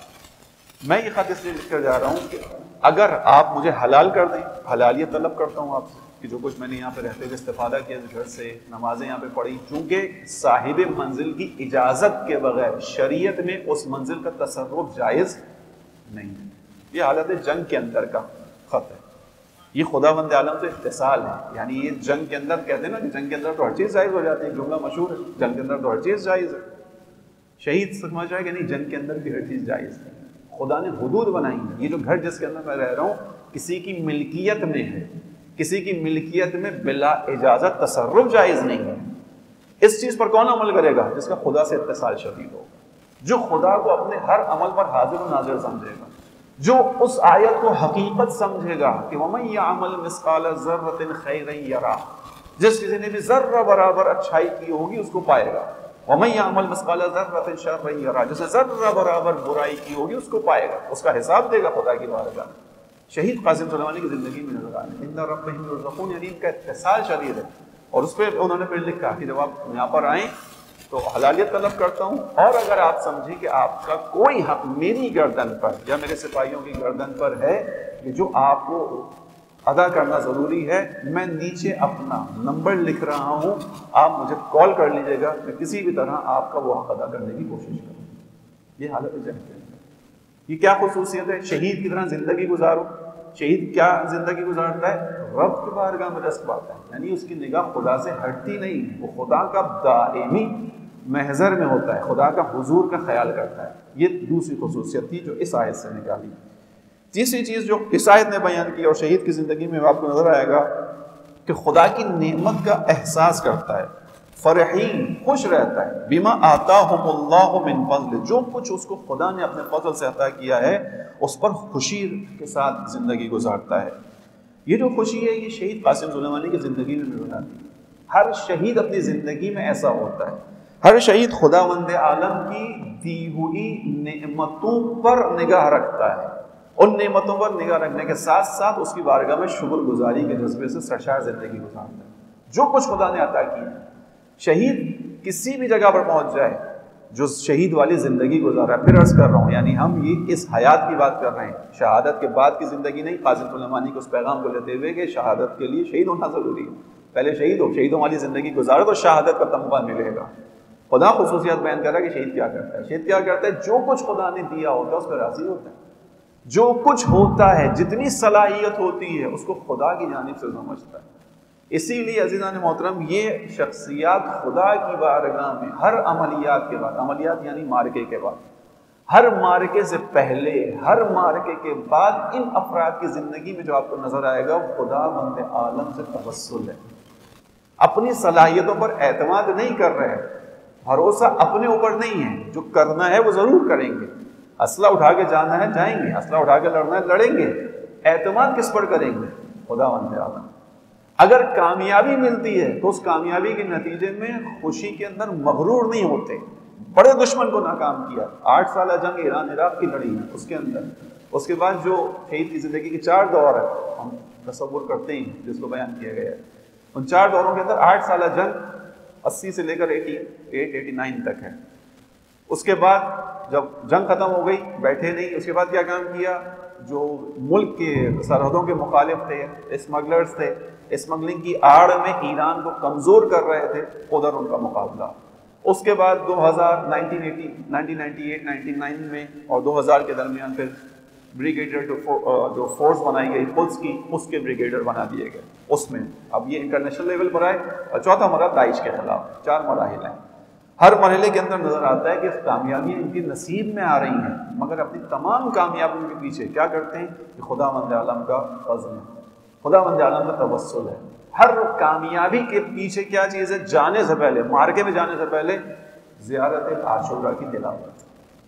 میں یہ خط اس لیے لکھ کر جا رہا ہوں کہ اگر آپ مجھے حلال کر دیں، حلالیت طلب کرتا ہوں آپ سے کہ جو کچھ میں نے یہاں پہ رہتے ہوئے استفادہ کیا اس گھر سے، نمازیں یہاں پہ پڑھی، چونکہ صاحب منزل کی اجازت کے بغیر شریعت میں اس منزل کا تصرف جائز نہیں ہے۔ یہ حالت جنگ کے اندر کا خط ہے، یہ خداوند عالم سے اتصال ہے، یعنی یہ جنگ کے اندر کہتے ہیں نا کہ جنگ کے اندر تو ہر چیز جائز ہو جاتی ہے، جملہ مشہور ہے، جنگ کے اندر تو ہر چیز جائز ہے۔ شہید سمجھ رہا ہے کہ نہیں، جنگ کے اندر بھی ہر چیز جائز ہے، خدا نے حدود بنائی ہے۔ یہ جو گھر جس کے اندر میں رہ رہا ہوں کسی کی ملکیت میں ہے، کسی کی ملکیت میں بلا اجازت تصرف جائز نہیں ہے۔ اس چیز پر کون عمل کرے گا؟ جس کا خدا سے اتصال شدید ہوگا، جو خدا کو اپنے ہر عمل پر حاضر و ناظر سمجھے گا، جو اس آیت کو حقیقت سمجھے گا کہ وَمَن يَعْمَلْ مِثْقَالَ ذَرَّةٍ خَيْرًا يَرَهُ، جس کسی نے بھی ذرہ برابر اچھائی کی ہوگی اس کو پائے گا، وَمَن يَعْمَلْ مِثْقَالَ ذَرَّةٍ شَرًّا يَرَهُ، جس نے ذرہ برابر برائی کی ہوگی اس کو پائے گا، اس کا حساب دے گا خدا کی بارگاہ میں۔ شہید قاسم سلیمانی کی زندگی میں نظر آنے اِنَّ رَبَّهُمْ يُرْزَقُونَ، یعنی ان کا اتصال شدید ہے، اور اس پہ انہوں نے پھر لکھا کہ جب آپ یہاں پر آئیں تو حلالیت طلب کرتا ہوں، اور اگر آپ سمجھیں کہ آپ کا کوئی حق میری گردن پر یا میرے سپاہیوں کی گردن پر ہے کہ جو آپ کو ادا کرنا ضروری ہے، میں نیچے اپنا نمبر لکھ رہا ہوں، آپ مجھے کال کر لیجئے گا، میں کسی بھی طرح آپ کا وہ حق ادا کرنے کی کوشش کروں۔ یہ حالت جنگ ہے۔ یہ کیا خصوصیت ہے؟ شہید کی طرح زندگی گزارو۔ شہید کیا زندگی گزارتا ہے؟ رب کی بارگاہ میں رس پاتا ہے، یعنی اس کی نگاہ خدا سے ہٹتی نہیں، وہ خدا کا دائمی محضر میں ہوتا ہے، خدا کا حضور کا خیال کرتا ہے۔ یہ دوسری خصوصیت تھی جو اس آیت سے نکالی۔ تیسری چیز جو اس آیت نے بیان کی اور شہید کی زندگی میں آپ کو نظر آئے گا کہ خدا کی نعمت کا احساس کرتا ہے، فرحین، خوش رہتا ہے، بما آتاہم اللہ من فضل، جو کچھ اس کو خدا نے اپنے فضل سے عطا کیا ہے اس پر خوشی کے ساتھ زندگی گزارتا ہے۔ یہ جو خوشی ہے یہ شہید قاسم سلیمانی کی زندگی میں نظر آتی ہے۔ ہر شہید اپنی زندگی میں ایسا ہوتا ہے، ہر شہید خداوند عالم کی دی ہوئی نعمتوں پر نگاہ رکھتا ہے، ان نعمتوں پر نگاہ رکھنے کے ساتھ ساتھ اس کی بارگاہ میں شکر گزاری کے جذبے سے سرشار زندگی گزارتا ہے۔ جو کچھ خدا نے عطا کیا، شہید کسی بھی جگہ پر پہنچ جائے جو شہید والی زندگی گزارا ہے، پھر عرض کر رہا ہوں یعنی ہم یہ اس حیات کی بات کر رہے ہیں، شہادت کے بعد کی زندگی نہیں۔ قاسم سلیمانی کو اس پیغام کو لیتے ہوئے کہ شہادت کے لیے شہید ہونا ضروری ہے، پہلے شہید ہو، شہیدوں والی زندگی گزارو تو شہادت کا تمغہ ملے گا۔ خدا خصوصیات بیان کر رہا ہے کہ شہید کیا کرتا ہے۔ شہید کیا کرتا ہے؟ جو کچھ خدا نے دیا ہوتا ہے اس پر راضی ہوتا ہے، جو کچھ ہوتا ہے، جتنی صلاحیت ہوتی ہے اس کو خدا کی جانب سے سمجھتا ہے۔ اسی لیے عزیزان محترم یہ شخصیات خدا کی بارگاہ میں ہر عملیات کے بعد، عملیات یعنی مارکے کے بعد، ہر مارکے سے پہلے، ہر مارکے کے بعد ان افراد کی زندگی میں جو آپ کو نظر آئے گا وہ خداوند عالم سے توسل ہے۔ اپنی صلاحیتوں پر اعتماد نہیں کر رہے، بھروسہ اپنے اوپر نہیں ہے، جو کرنا ہے وہ ضرور کریں گے، اسلحہ اٹھا کے جانا ہے جائیں گے، اسلحہ اٹھا کے لڑنا ہے لڑیں گے، اعتماد کس پر کریں گے؟ خداوند عالم۔ اگر کامیابی ملتی ہے تو اس کامیابی کے نتیجے میں خوشی کے اندر مغرور نہیں ہوتے۔ بڑے دشمن کو ناکام کیا، 8 سالہ جنگ ایران عراق کی لڑی ہے، اس کے اندر اس کے بعد جو شہید کی زندگی کے 4 دور ہے ہم تصور کرتے ہیں جس کو بیان کیا گیا ہے، ان 4 دوروں کے اندر 8 سالہ جنگ 80 سے لے کر 89 تک ہے۔ اس کے بعد جب جنگ ختم ہو گئی بیٹھے نہیں، اس کے بعد کیا کام کیا؟ جو ملک کے سرحدوں کے مخالف تھے، اسمگلرز تھے، اسمگلنگ کی آڑ میں ایران کو کمزور کر رہے تھے، ادھر ان کا مقابلہ۔ اس کے بعد 1998-99 میں اور 2000 کے درمیان پھر بریگیڈیئر جو فورس بنائی گئی قدس کی، اس کے بریگیڈیئر بنا دیے گئے۔ اس میں اب یہ انٹرنیشنل لیول پر آئے، اور چوتھا مرحلہ داعش کے خلاف۔ 4 مراحل ہیں۔ ہر مرحلے کے اندر نظر آتا ہے کہ کامیابیاں ان کے نصیب میں آ رہی ہیں، مگر اپنی تمام کامیابیوں کے پیچھے کیا کرتے ہیں کہ خداوند عالم کا فضل ہے، خداوند عالم کا توسل ہے۔ ہر کامیابی کے پیچھے کیا چیز ہے؟ جانے سے پہلے، مارکے میں جانے سے پہلے زیارت عاشورہ کی تلاوت۔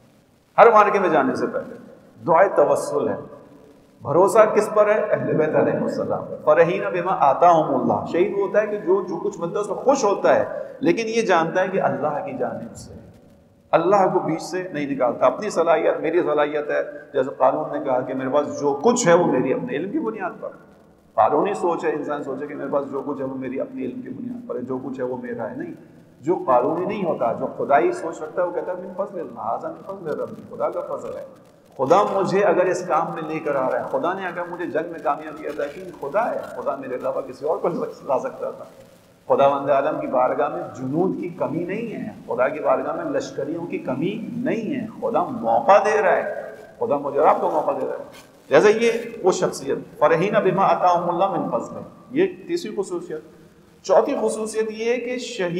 ہر مارکے میں جانے سے پہلے دعائے توسل ہے۔ بھروسہ کس پر ہے؟ اہل بیت علیہ السلام۔ فرحین بما آتاہم اللہ، شہید ہوتا ہے کہ جو کچھ ملتا ہے اس میں خوش ہوتا ہے، لیکن یہ جانتا ہے کہ اللہ کی جانب سے، اللہ کو بیچ سے نہیں نکالتا۔ اپنی صلاحیت، میری صلاحیت ہے، جیسے قانون نے کہا کہ میرے پاس جو کچھ ہے وہ میری اپنے علم کی بنیاد پر۔ قانونی سوچ ہے، انسان سوچے کہ میرے پاس جو کچھ ہے وہ میری اپنی علم کی بنیاد پر ہے، جو کچھ ہے وہ میرا ہے۔ نہیں، جو قانونی نہیں ہوتا، جو خدائی سوچ رکھتا ہے، وہ کہتا ہے من فضل اللہ، ھذا من فضل ربی، خدا کا فضل ہے۔ خدا مجھے اگر اس کام میں لے کر آ رہا ہے، خدا نے اگر مجھے جنگ میں کامیابی عطا کی، خدا ہے، خدا میرے علاوہ کسی اور کو لا سکتا تھا۔ خداوند عالم کی بارگاہ میں جنود کی کمی نہیں ہے، خدا کی بارگاہ میں لشکریوں کی کمی نہیں ہے۔ خدا موقع دے رہا ہے، خدا مجھے اور آپ کو موقع دے رہا ہے۔ جیسے یہ وہ شخصیت فرحین بما آتاہم اللہ من فضل، یہ تیسری خصوصیت۔ چوتھی خصوصیت یہ ہے کہ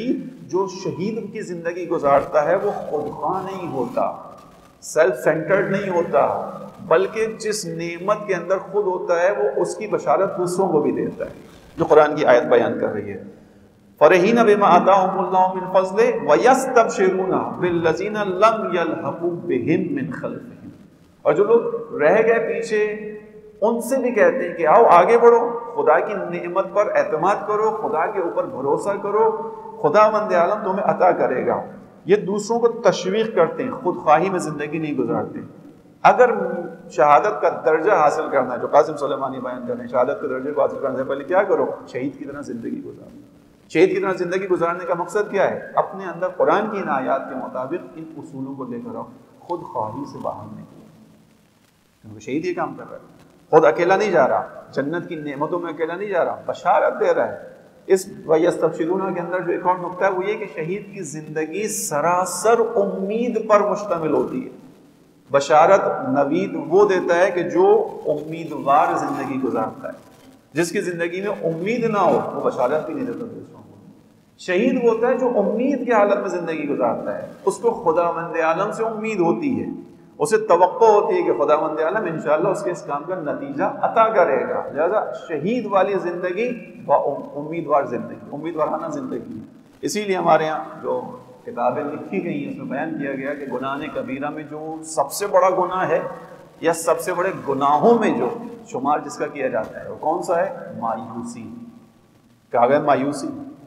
جو شہید کی زندگی گزارتا ہے وہ خودخواہ نہیں ہوتا، سیلف سینٹرڈ نہیں ہوتا، بلکہ جس نعمت کے اندر خود ہوتا ہے وہ اس کی بشارت دوسروں کو بھی دیتا ہے، جو قرآن کی آیت بیان کر رہی ہے۔ فرحین بما آتاہم اللہ من فضل ویستبشرون بالذین لم یلحقوا بہم من خلفہم، اور جو لوگ رہ گئے پیچھے ان سے بھی کہتے ہیں کہ آؤ آگے بڑھو، خدا کی نعمت پر اعتماد کرو، خدا کے اوپر بھروسہ کرو، خداوند عالم تمہیں عطا کرے گا۔ یہ دوسروں کو تشویق کرتے ہیں، خود خواہی میں زندگی نہیں گزارتے۔ اگر شہادت کا درجہ حاصل کرنا ہے، جو قاسم سلیمانی بیان کر رہے ہیں، شہادت کے درجے کو حاصل کرنے سے پہلے کیا کرو؟ شہید کی طرح زندگی گزارو۔ شہید کی طرح زندگی گزارنے کا مقصد کیا ہے؟ اپنے اندر قرآن کی ان آیات کے مطابق ان اصولوں کو لے کر آؤ، خود خواہی سے باہر نکلو، کیونکہ شہید یہ کام کر رہا ہے، خود اکیلا نہیں جا رہا، جنت کی نعمتوں میں اکیلا نہیں جا رہا، بشارت دے رہا ہے۔ اس وَيَسْتَبْشِرُونَ کے اندر جو ایک اور نقطہ ہے وہ یہ کہ شہید کی زندگی سراسر امید پر مشتمل ہوتی ہے۔ بشارت نوید وہ دیتا ہے کہ جو امیدوار زندگی گزارتا ہے، جس کی زندگی میں امید نہ ہو وہ بشارت بھی نہیں دیتا دوسروں کو۔ شہید وہ ہوتا ہے جو امید کی حالت میں زندگی گزارتا ہے، اس کو خداوند عالم سے امید ہوتی ہے، اسے توقع ہوتی ہے کہ خداوند عالم انشاءاللہ اس کے اس کام کا نتیجہ عطا کرے گا۔ لہذا شہید والی زندگی امیدوار زندگی، امیدوارانہ زندگی ہے۔ اسی لیے ہمارے یہاں جو کتابیں لکھی گئی ہیں اس میں بیان کیا گیا کہ گناہ کبیرہ میں جو سب سے بڑا گناہ ہے یا سب سے بڑے گناہوں میں جو شمار جس کا کیا جاتا ہے وہ کون سا ہے؟ مایوسی۔ کہا گیا مایوسی،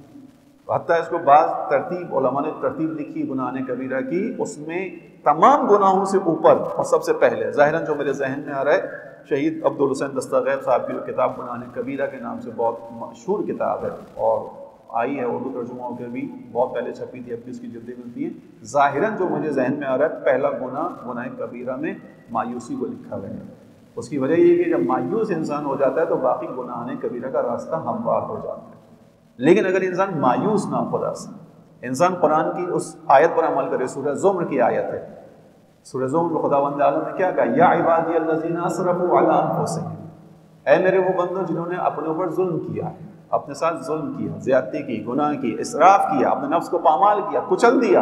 حتیٰ اس کو بعض ترتیب علماء نے ترتیب لکھی گناہ کبیرہ کی، اس میں تمام گناہوں سے اوپر اور سب سے پہلے ظاہراً جو میرے ذہن میں آ رہا ہے شہید عبدالحسین دستغیر صاحب کی جو کتاب گناہ کبیرہ کے نام سے بہت مشہور کتاب ہے اور آئی ہے اردو ترجمہ کے بھی، بہت پہلے چھپی تھی، اب بھی اس کی جلدیں ملتی ہیں۔ ظاہراً جو مجھے ذہن میں آ رہا ہے پہلا گناہ کبیرہ میں مایوسی کو لکھا گیا ہے۔ اس کی وجہ یہ کہ جب مایوس انسان ہو جاتا ہے تو باقی گناہ کبیرہ کا راستہ ہموار ہو جاتا ہے۔ لیکن اگر انسان مایوس نہ خدا سے، انسان قرآن کی اس آیت پر عمل کرے، سورہ زمر کی آیت ہے، سورہ زمر میں خداوند عالم نے کیا کہا؟ یا عبادی الذین اسرفوا علی انفسہم، اے میرے وہ بندوں جنہوں نے اپنے اوپر ظلم کیا ہے، اپنے ساتھ ظلم کیا، زیادتی کی، گناہ کی، اسراف کیا، اپنے نفس کو پامال کیا، کچل دیا،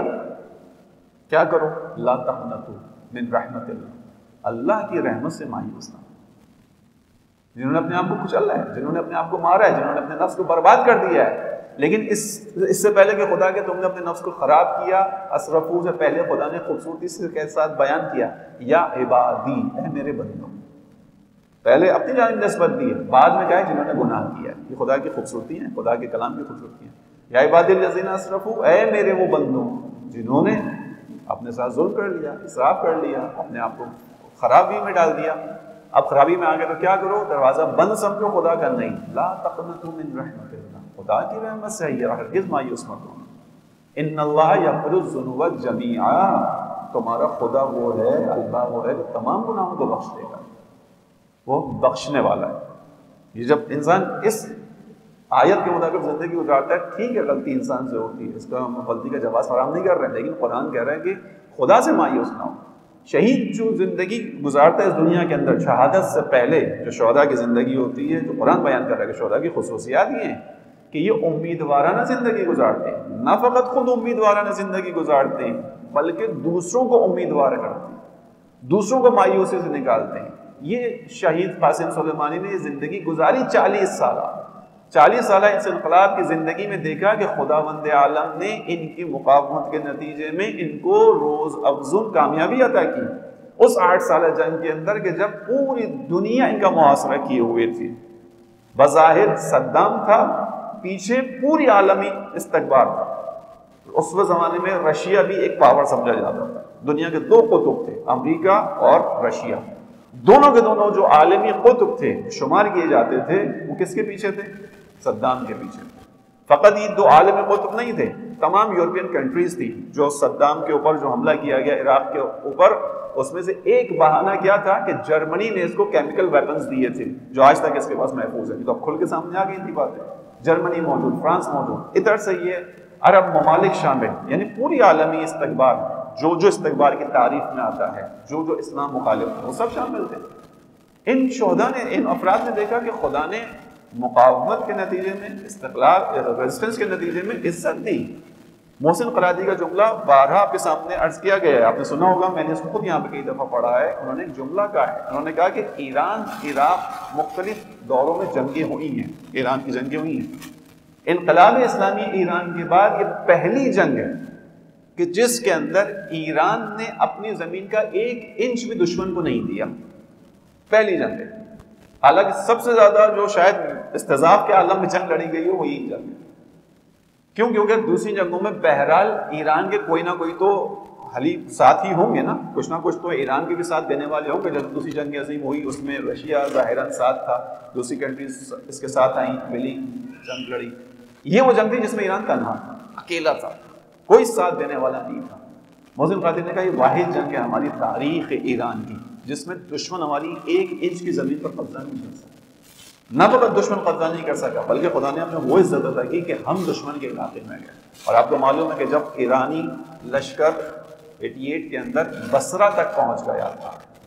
کیا کرو؟ لا تقنطوا من رحمت اللہ، اللہ کی رحمت سے مایوس نہ، جنہوں نے اپنے آپ کو کچلا ہے، جنہوں نے اپنے آپ کو مارا ہے، جنہوں نے اپنے نفس کو برباد کر دیا ہے، لیکن اس سے پہلے کہ خدا کہ تم نے اپنے نفس کو خراب کیا، اسرفو سے پہلے خدا نے خوبصورتی سے کے ساتھ بیان کیا یا عبادی، اے میرے بندوں، پہلے اپنی جانب نسبت دی ہے، بعد میں کہا ہے جنہوں نے گناہ کیا ہے۔ یہ خدا کی خوبصورتی ہیں، خدا کے کلام کی خوبصورتی ہیں۔ یا عبادی الذین اسرفوا، اے میرے وہ بندوں جنہوں نے اپنے ساتھ ظلم کر لیا، اسراف کر لیا، اپنے آپ کو خرابی میں ڈال دیا۔ اب خرابی میں آ گئے تو کیا کرو؟ دروازہ بند سمجھو خدا کا نہیں، لا تقنطوا من رحمت اللہ، خدا کی رحمت سے ہرگز مایوس مت ہونا۔ ان اللہ یغفر الذنوب جمیعا، تمہارا خدا وہ ہے، اللہ وہ ہے جو تمام گناہوں کو بخش دے گا، وہ بخشنے والا ہے۔ یہ جب انسان اس آیت کے مطابق زندگی گزارتا ہے، ٹھیک ہے غلطی انسان سے ہوتی ہے، اس کا ہم غلطی کا جواز حرام نہیں کر رہے ہیں، لیکن قرآن کہہ رہا ہے کہ خدا سے مایوس نہ ہو۔ شہید جو زندگی گزارتا ہے اس دنیا کے اندر شہادت سے پہلے، جو شہداء کی زندگی ہوتی ہے، جو قرآن بیان کر رہا ہے کہ شہداء کی خصوصیات یہ ہیں کہ یہ امیدوارانہ زندگی گزارتے ہیں، نہ فقط خود امیدوارانہ زندگی گزارتے ہیں بلکہ دوسروں کو امیدوار کرتے ہیں، دوسروں کو مایوسی سے نکالتے ہیں۔ یہ شہید قاسم سلیمانی نے یہ زندگی گزاری 40 سالہ 40 سالہ اس انقلاب کی زندگی میں دیکھا کہ خداوند عالم نے ان کی مقاومت کے نتیجے میں ان کو روز افزون کامیابی عطا کی اس 8 سالہ جنگ کے اندر، کہ جب پوری دنیا ان کا محاصرہ کیے ہوئے تھی۔ بظاہر صدام تھا، پیچھے پوری عالمی استکبار تھا۔ اس زمانے میں رشیا بھی ایک پاور سمجھا جاتا تھا، دنیا کے 2 قطب تھے، امریکہ اور رشیا، دونوں کے دونوں جو عالمی قطب تھے شمار کیے جاتے تھے، وہ کس کے پیچھے تھے؟ صدام کے پیچھے۔ فقط یہ 2 عالمی قطب نہیں تھے، تمام یورپین کنٹریز تھی جو صدام کے اوپر جو حملہ کیا گیا عراق کے اوپر، اس میں سے ایک بہانہ کیا تھا کہ جرمنی نے اس کو کیمیکل ویپنز دیے تھے جو آج تک اس کے پاس محفوظ ہے۔ تو اب کھل کے سامنے آ گئی تھی باتیں، جرمنی موجود، فرانس موجود، ادھر سے یہ عرب ممالک شامل، یعنی پوری عالمی استکبار، جو استکبار کی تعریف میں آتا ہے، جو اسلام مخالف ہے، وہ سب شامل تھے۔ ان شہداء نے، ان افراد نے دیکھا کہ خدا نے مقاومت کے نتیجے میں، استقلال ریزسٹنس کے نتیجے میں عزت دی۔ محسن قرادی کا جملہ بارہا آپ کے سامنے عرض کیا گیا ہے، آپ نے سنا ہوگا، میں نے اس کو خود یہاں پہ کئی دفعہ پڑھا ہے۔ انہوں نے ایک جملہ کہا ہے، انہوں نے کہا کہ ایران عراق مختلف دوروں میں جنگیں ہوئی ہیں، ایران کی جنگیں ہوئی ہیں، انقلاب اسلامی ایران کے بعد یہ پہلی جنگ ہے کہ جس کے اندر ایران نے اپنی زمین کا 1 انچ بھی دشمن کو نہیں دیا، پہلی جنگ ہے۔ حالانکہ سب سے زیادہ جو شاید استضعاف کے عالم میں جنگ لڑی گئی ہو وہ یہی جنگ ہے۔ کیوں؟ کیونکہ دوسری جنگوں میں بہرحال ایران کے کوئی نہ کوئی تو حلیف ساتھ ہی ہوں گے نا، کچھ نہ کچھ تو ایران کے بھی ساتھ دینے والے ہوں گے۔ جب دوسری جنگ عظیم ہوئی اس میں رشیا ظاہراً ساتھ تھا، دوسری کنٹریز اس کے ساتھ آئیں، ملی، جنگ لڑی۔ یہ وہ جنگ تھی جس میں ایران تنہا تھا، اکیلا تھا، کوئی ساتھ دینے والا نہیں تھا۔ محسن قرادی نے کہا یہ واحد جنگ ہے ہماری تاریخ ایران کی جس میں دشمن ہماری 1 انچ کی زمین پر قبضہ نہیں کر سکا۔ نہ فقط دشمن قبضہ نہیں کر سکا بلکہ خدا نے ہمیں وہ عزت عطا کی کہ ہم دشمن کے علاقے میں گئے۔ اور آپ کو معلوم ہے کہ جب ایرانی لشکر 88 کے اندر بصرہ تک پہنچ گیا تھا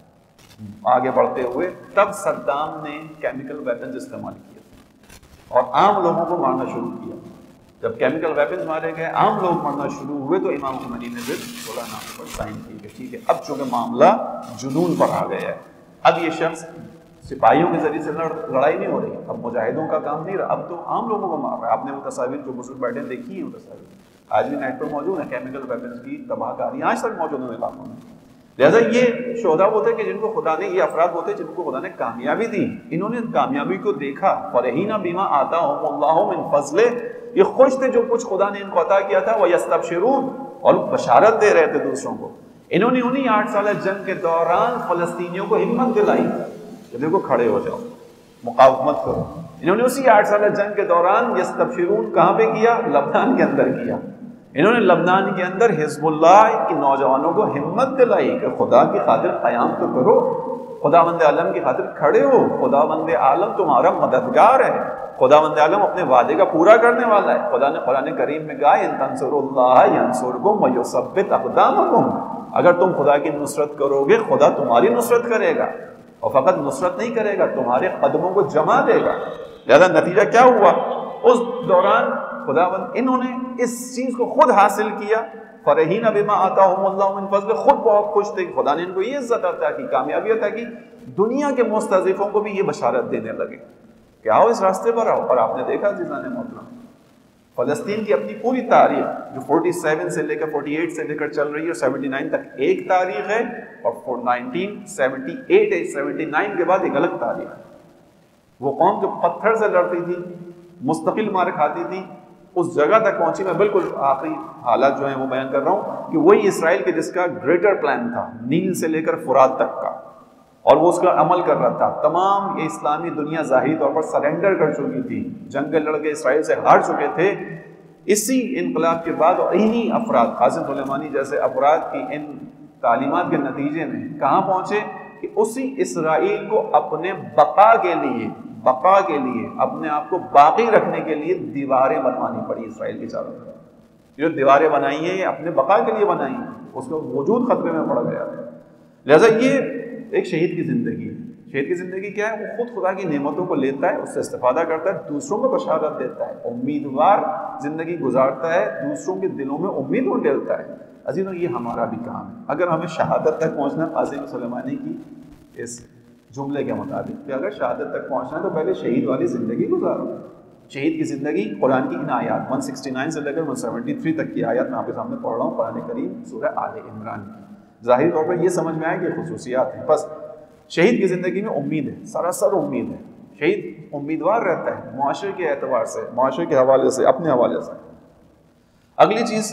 آگے بڑھتے ہوئے، تب صدام نے کیمیکل ویپنز استعمال کیے اور عام لوگوں کو مارنا شروع کیا۔ جب کیمیکل ویپنز مارے گئے، عام لوگ مرنا شروع ہوئے، تو امام خمینی نے پھر صلح نامے پر سائن کی کہ ٹھیک ہے اب چونکہ معاملہ جنون پر آ گیا ہے، اب یہ شخص سپاہیوں کے ذریعے سے لڑائی نہیں ہو رہی، اب مجاہدوں کا کام نہیں رہا، اب تو عام لوگوں کو مار رہا ہے۔ آپ نے وہ تصاویر جو مسلم بیٹھے دیکھی ہیں، وہ تصاویر آج بھی نیٹ پر موجود ہیں، کیمیکل ویپنز کی تباہ کاری آج تک موجود ہیں علاقوں میں۔ لہٰذا یہ شہداء ہوتے کہ جن کو خدا نے، یہ افراد ہوتے جن کو خدا نے کامیابی دی، انہوں نے کامیابی کو دیکھا، فرحین بما آتاہم اللہ من فضلہ، یہ خوش تھے جو کچھ خدا نے ان کو عطا کیا تھا، وَيَسْتَبْشِرُونَ، اور بشارت دے رہے تھے دوسروں کو۔ انہوں نے انہی 8 سالہ جنگ کے دوران فلسطینیوں کو ہمت دلائی کہ دیکھو کھڑے ہو جاؤ، مقاومت کرو۔ انہوں نے اسی 8 سالہ جنگ کے دوران یستبشرون کہاں پہ کیا؟ لبنان کے اندر کیا۔ انہوں نے لبنان کے اندر حزب اللہ کی نوجوانوں کو ہمت دلائی کہ خدا کی خاطر قیام تو کرو، خداوند عالم کی خاطر کھڑے ہو، خداوند عالم تمہارا مددگار ہے، خداوند عالم اپنے وعدے کا پورا کرنے والا ہے۔ خدا نے قرآن کریم میں کہا ان تنصروا اللہ ینصرکم ویثبت اقدامکم، اگر تم خدا کی نصرت کرو گے خدا تمہاری نصرت کرے گا، اور فقط نصرت نہیں کرے گا، تمہارے قدموں کو جما دے گا۔ لہذا نتیجہ کیا ہوا؟ اس دوران خداوند انہوں نے اس چیز کو خود حاصل کیا، فرحین بما آتاہم اللہ من فضل، خود بہت خوش تھے کہ خدا نے ان کو یہ عزت عطا کی، کامیابی عطا کی۔ دنیا کے مستضعفوں کو بھی یہ بشارت دینے لگے کہ آؤ اس راستے پر آؤ۔ اور آپ نے دیکھا عزیزان محترم، فلسطین کی اپنی پوری تاریخ جو 47 سے لے کر 48 سے لے کر چل رہی ہے، اور 79 تک ایک تاریخ ہے، اور 1978 79 کے بعد ایک الگ تاریخ ہے۔ وہ قوم جو پتھر سے لڑتی تھی، مستقل مار کھاتی تھی، اس جگہ تک پہنچی۔ میں بالکل آخری حالات جو ہیں وہ بیان کر رہا ہوں کہ وہی اسرائیل کے جس کا گریٹر پلان تھا، نیل سے لے کر فرات تک کا، اور وہ اس کا عمل کر رہا تھا۔ تمام یہ اسلامی دنیا ظاہری طور پر سرنڈر کر چکی تھی، جنگ لڑ کے اسرائیل سے ہار چکے تھے۔ اسی انقلاب کے بعد اور انہی افراد، قاسم سلیمانی جیسے افراد کی ان تعلیمات کے نتیجے میں کہاں پہنچے کہ اسی اسرائیل کو اپنے بقا کے لیے اپنے آپ کو باقی رکھنے کے لیے دیواریں بنوانی پڑی اسرائیل کی چاروں طرف. جو دیواریں بنائی ہیں یہ اپنے بقا کے لیے بنائی ہیں, اس کا وجود خطرے میں پڑ گیا. لہذا یہ ایک شہید کی زندگی ہے. شہید کی زندگی کیا ہے؟ وہ خود خدا کی نعمتوں کو لیتا ہے, اس سے استفادہ کرتا ہے, دوسروں کو بشارت دیتا ہے, امیدوار زندگی گزارتا ہے, دوسروں کے دلوں میں امید ڈالتا ہے. عزیزوں یہ ہمارا بھی کام ہے. اگر ہمیں شہادت تک پہنچنا قاسم سلیمانی کی اس جملے کے مطابق کہ اگر شہادت تک پہنچنا ہے تو پہلے شہید والی زندگی گزارو. شہید کی زندگی قرآن کی ان آیات 169 سے لے کر 173 تک کی آیات میں آپ کے سامنے پڑھ رہا ہوں, قرآن کریم سورہ آل عمران کی. ظاہری طور پر یہ سمجھ میں آئے کہ خصوصیات ہیں. بس شہید کی زندگی میں امید ہے, سراسر امید ہے. شہید امیدوار رہتا ہے معاشرے کے اعتبار سے, معاشرے کے حوالے سے, اپنے حوالے سے. اگلی چیز,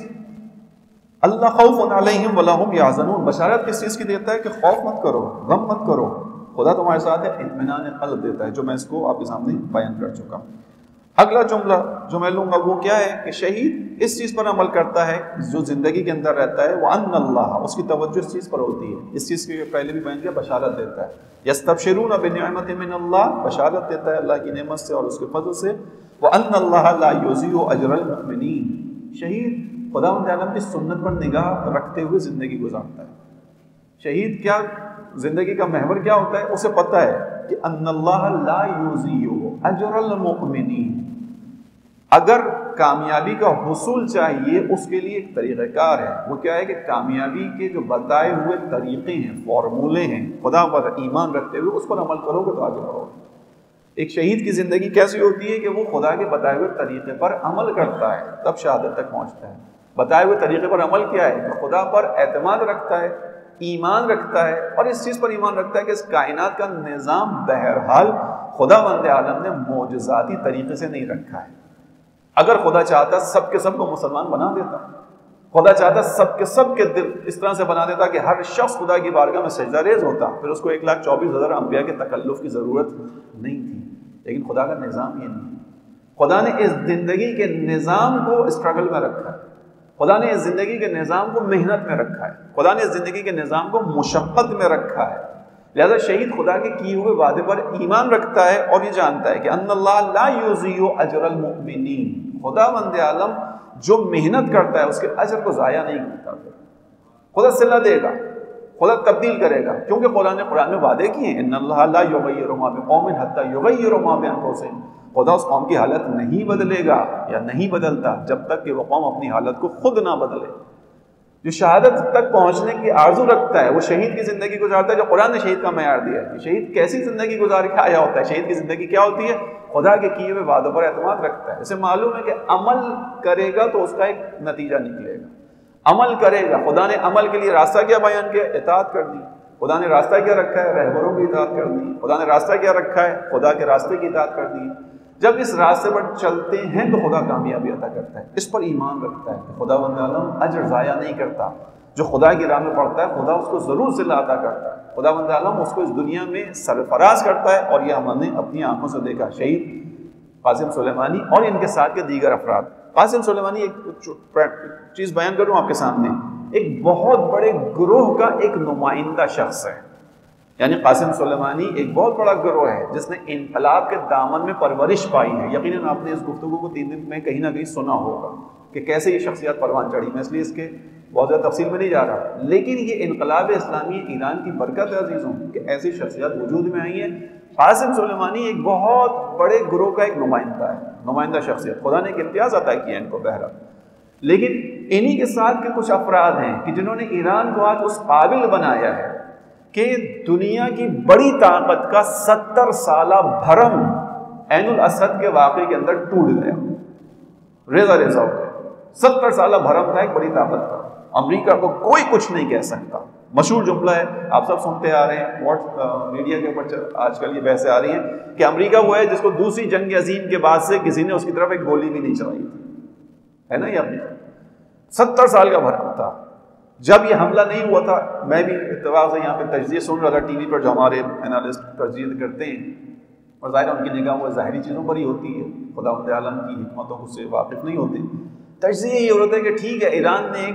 اللہ خوف علیہم ولا هم یحزنون. بشارت کس چیز کی دیتا ہے کہ خوف مت کرو, غم مت کرو, خدا تمہارے ساتھ ہے, اطمینان قلب دیتا ہے, جو میں اس کو آپ کے سامنے بیان کر چکا ہوں. اگلا جملہ جو میں لوں گا وہ کیا ہے کہ شہید اس چیز پر عمل کرتا ہے جو زندگی کے اندر رہتا ہے, وَأَنَّ اللَّهَ, اس کی توجہ اس چیز پر ہوتی ہے. اس چیز کے پہلے بھی بیان کیا, بشارت دیتا ہے. يَسْتَبْشِرُونَ بِنِعْمَةٍ مِّنَ اللَّهِ, بشارت دیتا ہے اللہ کی نعمت سے اور اس کے فضل سے. وَأَنَّ اللَّهَ لَا يُضِيعُ أَجْرَ الْمُؤْمِنِينَ, شہید خداوند عالم کی سنت پر نگاہ رکھتے ہوئے زندگی گزارتا ہے. شہید کیا زندگی کا محور کیا ہوتا ہے, اسے پتہ ہے کہ ان اللہ لا یضیع اجر المؤمنین. اگر کامیابی کا حصول چاہیے اس کے لیے ایک طریقہ کار ہے. وہ کیا ہے کہ کامیابی کے جو بتائے ہوئے طریقے ہیں, فارمولے ہیں, خدا پر ایمان رکھتے ہوئے اس پر عمل کرو گے تو آگے بڑھو. ایک شہید کی زندگی کیسی ہوتی ہے کہ وہ خدا کے بتائے ہوئے طریقے پر عمل کرتا ہے, تب شہادت تک پہنچتا ہے. بتائے ہوئے طریقے پر عمل کیا ہے کہ خدا پر اعتماد رکھتا ہے, ایمان رکھتا ہے, اور اس چیز پر ایمان رکھتا ہے کہ اس کائنات کا نظام بہرحال خداوند عالم نے معجزاتی طریقے سے نہیں رکھا ہے. اگر خدا چاہتا سب کے سب کو مسلمان بنا دیتا, خدا چاہتا سب کے دل اس طرح سے بنا دیتا کہ ہر شخص خدا کی بارگاہ میں سجدہ ریز ہوتا, پھر اس کو 1,24,000 انبیاء کے تکلف کی ضرورت نہیں تھی. لیکن خدا کا نظام یہ نہیں. خدا نے اس زندگی کے نظام کو اسٹرگل میں رکھا ہے, خدا نے اس زندگی کے نظام کو محنت میں رکھا ہے, خدا نے اس زندگی کے نظام کو مشقت میں رکھا ہے. لہذا شہید خدا کے کیے ہوئے وعدے پر ایمان رکھتا ہے اور یہ جانتا ہے کہ ان اللہ لا یضیع اجر المؤمنین, خداوند عالم جو محنت کرتا ہے اس کے اجر کو ضائع نہیں کرتا. خدا صلہ دے گا, خدا تبدیل کرے گا, کیونکہ قرآن میں وعدے کیے ہیں ان اللہ لا یغیر ما بقوم حتی یغیروا ما بانفسہم. خدا اس قوم کی حالت نہیں بدلے گا یا نہیں بدلتا جب تک کہ وہ قوم اپنی حالت کو خود نہ بدلے. جو شہادت تک پہنچنے کی آرزو رکھتا ہے وہ شہید کی زندگی گزارتا ہے, جو قرآن نے شہید کا معیار دیا ہے. شہید کیسی زندگی گزار کے آیا ہوتا ہے؟ شہید کی زندگی کیا ہوتی ہے؟ خدا کے کیے ہوئے وعدوں پر اعتماد رکھتا ہے. اسے معلوم ہے کہ عمل کرے گا تو اس کا ایک نتیجہ نکلے گا. عمل کرے گا, خدا نے عمل کے لیے راستہ کیا بیان کیا؟ اطاعت کر دی. خدا نے راستہ کیا رکھا ہے؟ رہبروں کی اطاعت کر دی. خدا نے راستہ کیا رکھا ہے؟ خدا کے راستے کی اطاعت کر دی. جب اس راستے پر چلتے ہیں تو خدا کامیابی عطا کرتا ہے. اس پر ایمان رکھتا ہے کہ خداوند عالم اجر ضائع نہیں کرتا. جو خدا کی راہ میں پڑتا ہے خدا اس کو ضرور صلہ عطا کرتا ہے. خداوند عالم اس کو اس دنیا میں سرفراز کرتا ہے, اور یہ ہم نے اپنی آنکھوں سے دیکھا. شہید قاسم سلیمانی اور ان کے ساتھ کے دیگر افراد. قاسم سلیمانی ایک چیز بیان کروں آپ کے سامنے, ایک بہت بڑے گروہ کا ایک نمائندہ شخص ہے. یعنی قاسم سلیمانی ایک بہت بڑا گروہ ہے جس نے انقلاب کے دامن میں پرورش پائی ہے. یقیناً آپ نے اس گفتگو کو 3 دن میں کہیں نہ کہیں سنا ہوگا کہ کیسے یہ شخصیات پروان چڑھی. میں اس لیے اس کے بہت زیادہ تفصیل میں نہیں جا رہا, لیکن یہ انقلاب اسلامی ایران کی برکت ہے عزیزوں کہ ایسی شخصیات وجود میں آئی ہیں. قاسم سلیمانی ایک بہت بڑے گروہ کا ایک نمائندہ ہے, نمائندہ شخصیت. خدا نے ایک امتیاز عطا کیا ان کو بہرحال, لیکن انہی کے ساتھ کے کچھ افراد ہیں کہ جنہوں نے ایران کو آج اس قابل بنایا ہے کہ دنیا کی بڑی طاقت کا 70 سالہ بھرم عین الاسد کے واقعے کے اندر ٹوٹ گیا, ریزہ ریزہ ہو گیا. 70 سالہ بھرم تھا ایک بڑی طاقت کا. امریکہ کو کوئی کچھ نہیں کہہ سکتا. مشہور جملہ ہے, آپ سب سنتے آ رہے ہیں, میڈیا کے اوپر آج کل یہ بحثیں آ رہی ہیں کہ امریکہ وہ ہے جس کو دوسری جنگ عظیم کے بعد سے کسی نے اس کی طرف ایک گولی بھی نہیں چلائی تھی, ہے نا. یہ امریکہ 70 سال کا بھرم تھا. جب یہ حملہ نہیں ہوا تھا, میں بھی اتفاق سے یہاں پہ تجزیے سن رہا تھا ٹی وی پر, جو ہمارے انالسٹ تجزیے کرتے ہیں, اور ظاہر ان کی نگاہ وہ ظاہری چیزوں پر ہی ہوتی ہے, خداوند عالم کی حکمتوں سے واقف نہیں ہوتے. تجزیے یہ ہوتا ہے کہ ٹھیک ہے ایران نے ایک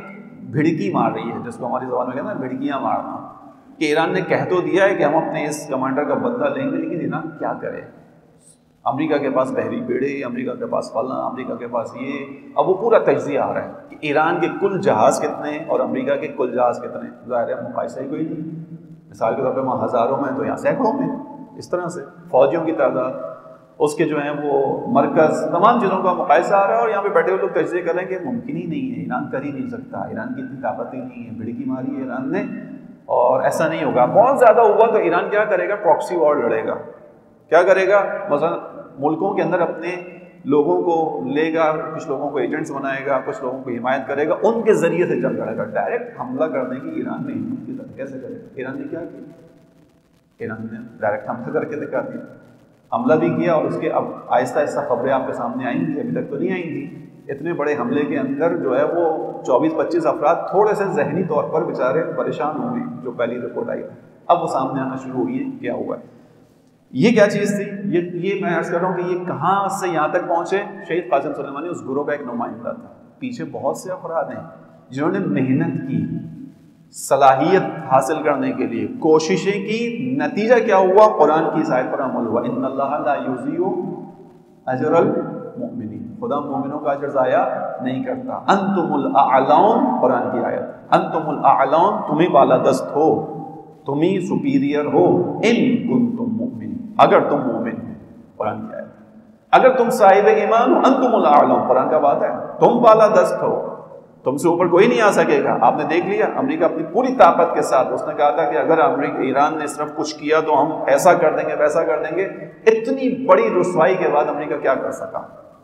بھڑکی مار رہی ہے، جس کو ہماری زبان میں کہتے ہیں بھڑکیاں مارنا، کہ ایران نے کہہ تو دیا ہے کہ ہم اپنے اس کمانڈر کا بدلہ لیں گے، لیکن ایران کیا کرے؟ امریکہ کے پاس بحری بیڑے، امریکہ کے پاس فلاں، امریکہ کے پاس یہ، اب وہ پورا تجزیہ آ رہا ہے کہ ایران کے کل جہاز کتنے ہیں اور امریکہ کے کل جہاز کتنے ہیں، ظاہر ہے مقایسہ ہی کوئی نہیں، مثال کے طور پہ وہاں ہزاروں میں تو یہاں سینکڑوں میں، اس طرح سے فوجیوں کی تعداد، اس کے جو ہیں وہ مرکز، تمام چیزوں کا مقایسہ آ رہا ہے، اور یہاں پہ بیٹھے ہوئے لوگ تجزیے کر رہے ہیں کہ ممکن ہی نہیں ہے، ایران کر ہی نہیں سکتا، ایران کی اتنی طاقت ہی نہیں ہے، بھڑکی ماری ہے ایران نے اور ایسا نہیں ہوگا، بہت زیادہ ہوا تو ایران کیا کرے گا؟ پراکسی وار لڑے گا، کیا کرے گا؟ مثلا ملکوں کے اندر اپنے لوگوں کو لے گا، کچھ لوگوں کو ایجنٹس بنائے گا، کچھ لوگوں کو حمایت کرے گا، ان کے ذریعے سے جنگ لڑے گا، ڈائریکٹ حملہ کرنے کی ایران نے ہمت کی طرح کیسے کرے گا؟ ایران نے کیا کیا؟ ایران نے ڈائریکٹ حملہ کر کے دکھا دیا، حملہ بھی کیا، اور اس کے اب آہستہ آہستہ خبریں آپ کے سامنے آئیں گی، ابھی تک تو نہیں آئیں گی۔ اتنے بڑے حملے کے اندر جو ہے وہ 24-25 افراد تھوڑے سے ذہنی طور پر بیچارے پریشان ہوئے، جو پہلی رپورٹ آئی، اب وہ سامنے آنا شروع ہوئی ہے کیا ہوا ہے۔ یہ کیا چیز تھی؟ یہ میں عرض کر رہا ہوں کہ یہ کہاں سے یہاں تک پہنچے؟ شہید قاسم سلیمانی اس گروہ کا ایک نمائندہ تھا، پیچھے بہت سے افراد ہیں جنہوں نے محنت کی، صلاحیت حاصل کرنے کے لیے کوششیں کی، نتیجہ کیا ہوا؟ قرآن کی اس آیت پر عمل ہوا، ان اللہ لا یضیع اجر المؤمنین، خدا مومنوں کا اجر ضائع نہیں کرتا، انتم الاعلون، قرآن کی آیت، انتم الاعلون، تمہیں بالادست ہو، تمہیں سپیریئر ہو، ان کنتم مؤمنین، اگر تم مومن ہو، قرآن کی آیت، اگر تم صاحب ایمان ہو، انتم الاعلون، قرآن کا بات ہے، تم بالادست ہو، تم سے اوپر کوئی نہیں آ سکے گا۔ آپ نے دیکھ لیا امریکہ اپنی پوری طاقت کے ساتھ، اس نے کہا تھا کہ اگر امریکہ ایران نے صرف کچھ کیا تو ہم ایسا کر دیں گے ویسا کر دیں گے، اتنی بڑی رسوائی کے بعد امریکہ کیا کر سکا؟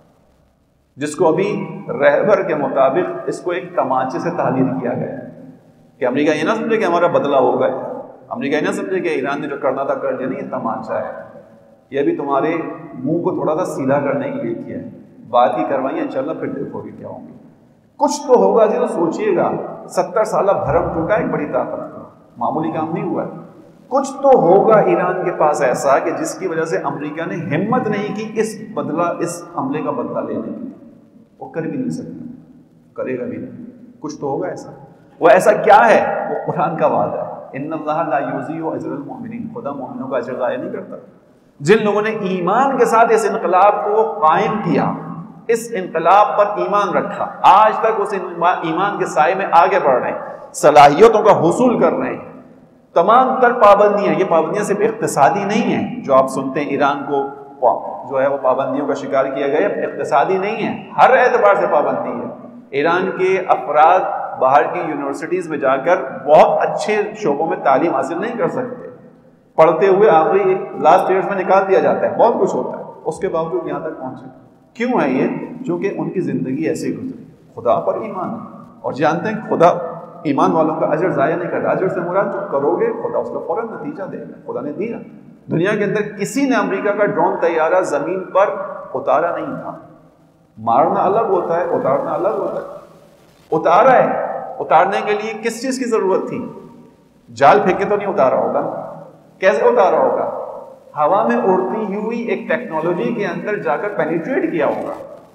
جس کو ابھی رہبر کے مطابق اس کو ایک تمانچے سے تعبیر کیا گیا ہے کہ امریکہ یہ نہ سمجھے کہ ہمارا بدلہ ہو گیا، امریکہ یہ نہ سمجھے کہ ایران نے جو کرنا تھا کر دیا، نہیں، یہ تمانچہ ہے، یہ بھی تمہارے منہ کو تھوڑا سا سیدھا کرنے کے لیے کیا ہے، بات کی کروائیں انشاءاللہ، پھر دیکھو گے کیا ہوں گے، کچھ تو ہوگا جی، تو سوچئے گا 70 سالہ بھرم ٹوٹا ایک بڑی طاقت کا، معمولی کام نہیں ہوا ہے، کچھ تو ہوگا ایران کے پاس ایسا کہ جس کی وجہ سے امریکہ نے ہمت نہیں کی اس حملے کا بدلہ لینے کی، وہ کر بھی نہیں سکتا، کرے گا بھی نہیں، کچھ تو ہوگا ایسا، وہ ایسا کیا ہے؟ وہ قرآن کا وعدہ ہے، ان اللہ لا یضیع اجر المؤمنین، خدا مومنوں کا اجر ضائع نہیں کرتا۔ جن لوگوں نے ایمان کے ساتھ اس انقلاب کو قائم کیا، اس انقلاب پر ایمان رکھا، آج تک اس ایمان کے سائے میں آگے بڑھ رہے ہیں، صلاحیتوں کا حصول کر رہے ہیں، تمام تر پابندیاں، یہ پابندیاں صرف اقتصادی نہیں ہیں جو آپ سنتے ہیں ایران کو جو ہے وہ پابندیوں کا شکار کیا گیا، اقتصادی نہیں ہے، ہر اعتبار سے پابندی ہے۔ ایران کے افراد باہر کی یونیورسٹیز میں جا کر بہت اچھے شعبوں میں تعلیم حاصل نہیں کر سکتے، پڑھتے ہوئے آخری لاسٹ ایئرز میں نکال دیا جاتا ہے، بہت کچھ ہوتا ہے، اس کے باوجود یہاں تک پہنچے، کیوں ہے یہ؟ چونکہ ان کی زندگی ایسے گزری، خدا پر ایمان ہے، اور جانتے ہیں خدا ایمان والوں کا اجر ضائع نہیں کرتا، اجر سے مراد جو کرو گے خدا اس کا فوراً نتیجہ دے گا، خدا نے دیا۔ دنیا کے اندر کسی نے امریکہ کا ڈرون طیارہ زمین پر اتارا نہیں تھا، مارنا الگ ہوتا ہے، اتارنا الگ ہوتا ہے، اتارا ہے، اتارنے کے لیے کس چیز کی ضرورت تھی؟ جال پھینک کے تو نہیں اتارا ہوگا، کیسے اتارا ہوگا؟ ہوا میں اڑتی ہوئی ایک ٹیکنالوجی کے اندر جا کر پینیٹریٹ کیا ہوگا،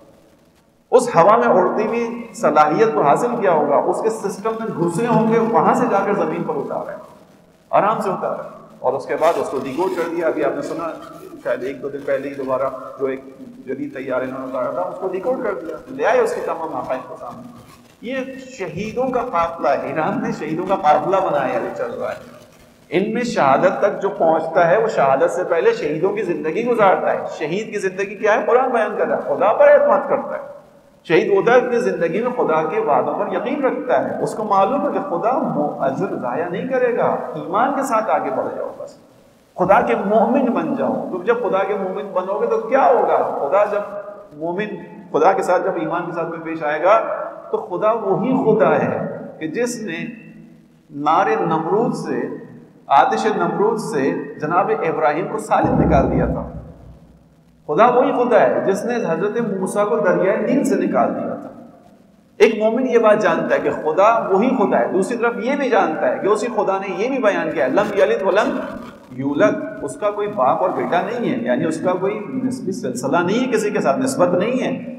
اس ہوا میں اڑتی ہوئی صلاحیت کو حاصل کیا ہوگا، اس کے سسٹم میں گھسے ہوں گے، وہاں سے جا کر زمین پر اتارا ہے، آرام سے اتارا ہے، اور اس کے بعد اس کو ڈیکوڈ کر دیا۔ ابھی آپ نے سنا شاید 1-2 دن پہلے ہی دوبارہ جو ایک جدید طیارے انہوں نے اتارا تھا، اس کو ڈیکوڈ کر دیا، لے آئے اس کی تمام حقائق کے سامنے۔ یہ شہیدوں کا قافلہ ہے، ایران نے شہیدوں کا قافلہ بنایا ہے، چل رہا ہے، ان میں شہادت تک جو پہنچتا ہے وہ شہادت سے پہلے شہیدوں کی زندگی گزارتا ہے۔ شہید کی زندگی کیا ہے؟ قرآن بیان کر رہا ہے، خدا پر اعتماد کرتا ہے۔ شہید ہوتا ہے اپنی زندگی میں خدا کے وعدوں پر یقین رکھتا ہے، اس کو معلوم ہے کہ خدا اجر ضائع نہیں کرے گا، ایمان کے ساتھ آگے بڑھ جاؤ، بس خدا کے مومن بن جاؤ۔ تم جب خدا کے مومن بنو گے تو کیا ہوگا؟ خدا جب مومن خدا کے ساتھ، جب ایمان کے ساتھ کوئی پیش آئے گا تو خدا وہی خدا ہے کہ جس نے نار نمرود سے، آتش نمرود سے جناب ابراہیم کو سالم نکال دیا تھا۔ خدا وہی خدا ہے جس نے حضرت موسیٰ کو دریائے نیل سے نکال دیا تھا۔ ایک مومن یہ بات جانتا ہے کہ خدا وہی خدا ہے، دوسری طرف یہ بھی جانتا ہے کہ اسی خدا نے یہ بھی بیان کیا ہے، لم یلد ولم یولد، اس کا کوئی باپ اور بیٹا نہیں ہے، یعنی اس کا کوئی نسبی سلسلہ نہیں ہے، کسی کے ساتھ نسبت نہیں ہے،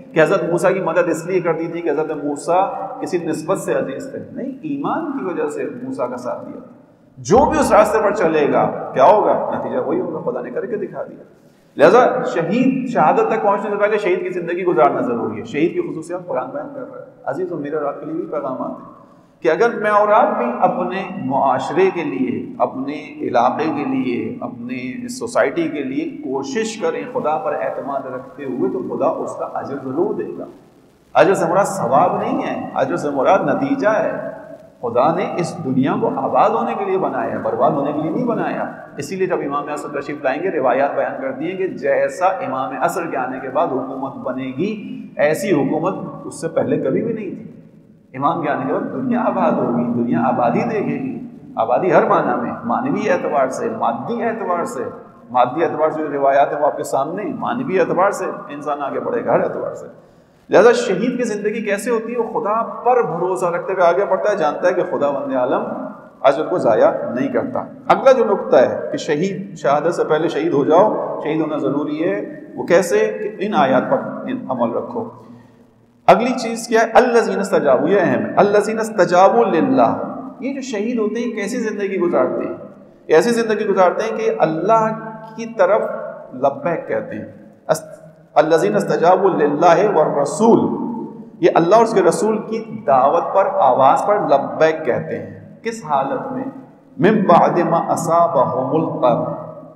کہ حضرت موسیٰ کی مدد اس لیے کر دی تھی کہ حضرت موسیٰ کسی نسبت سے عزیز تھے، نہیں، ایمان کی وجہ سے موسیٰ کا ساتھ دیا. جو بھی اس راستے پر چلے گا کیا ہوگا؟ نتیجہ وہی ہوگا، خدا نے کر کے دکھا دیا. لہذا شہادت تک پہنچنے سے پہلے شہید کی زندگی گزارنا ضروری ہے. شہید کی خصوصیات قرآن بیان کر رہا ہے. عزیز و میرے اور آپ کے لیے بھی پیغامات ہیں کہ اگر میں اور آپ بھی اپنے معاشرے کے لیے، اپنے علاقے کے لیے، اپنے سوسائٹی کے لیے کوشش کریں خدا پر اعتماد رکھتے ہوئے، تو خدا اس کا اجر ضرور دے گا. اجر سے مراد ثواب نہیں ہے، اجر سے مراد نتیجہ ہے. خدا نے اس دنیا کو آباد ہونے کے لیے بنایا ہے، برباد ہونے کے لیے نہیں بنایا. اسی لیے جب امام عصر تشریف لائیں گے روایات بیان کرتی ہیں کہ جیسا امام عصر کے آنے کے بعد حکومت بنے گی، ایسی حکومت اس سے پہلے کبھی بھی نہیں تھی. امام کے آنے کے بعد دنیا آباد ہوگی، دنیا آبادی دیکھے گی. آبادی ہر معنی میں، معنوی اعتبار سے، مادی اعتبار سے. مادی اعتبار سے جو روایات ہیں وہ آپ کے سامنے، معنوی اعتبار سے انسان آگے بڑھے گا ہر اعتبار سے. لہذا شہید کی زندگی کیسے ہوتی ہے؟ وہ خدا پر بھروسہ رکھتے ہوئے آگے بڑھتا ہے، جانتا ہے کہ خدا بند عالم اجر کو ضائع نہیں کرتا. اگلا جو نقطہ ہے کہ شہادت سے پہلے شہید ہو جاؤ، شہید ہونا ضروری ہے، وہ کیسے؟ کہ ان آیات پر عمل رکھو. اگلی چیز کیا ہے؟ الذین استجابوا، یہ اہم ہے. الذین استجابوا للہ، یہ جو شہید ہوتے ہیں کیسی زندگی گزارتے ہیں؟ ایسی زندگی گزارتے ہیں کہ اللہ کی طرف لبیک کہتے ہیں. الذین استجابوا للہ والرسول، یہ اللہ اور اس کے رسول کی دعوت پر، آواز پر لبیک کہتے ہیں. کس حالت میں؟ من بعد ما اصابہم القرح،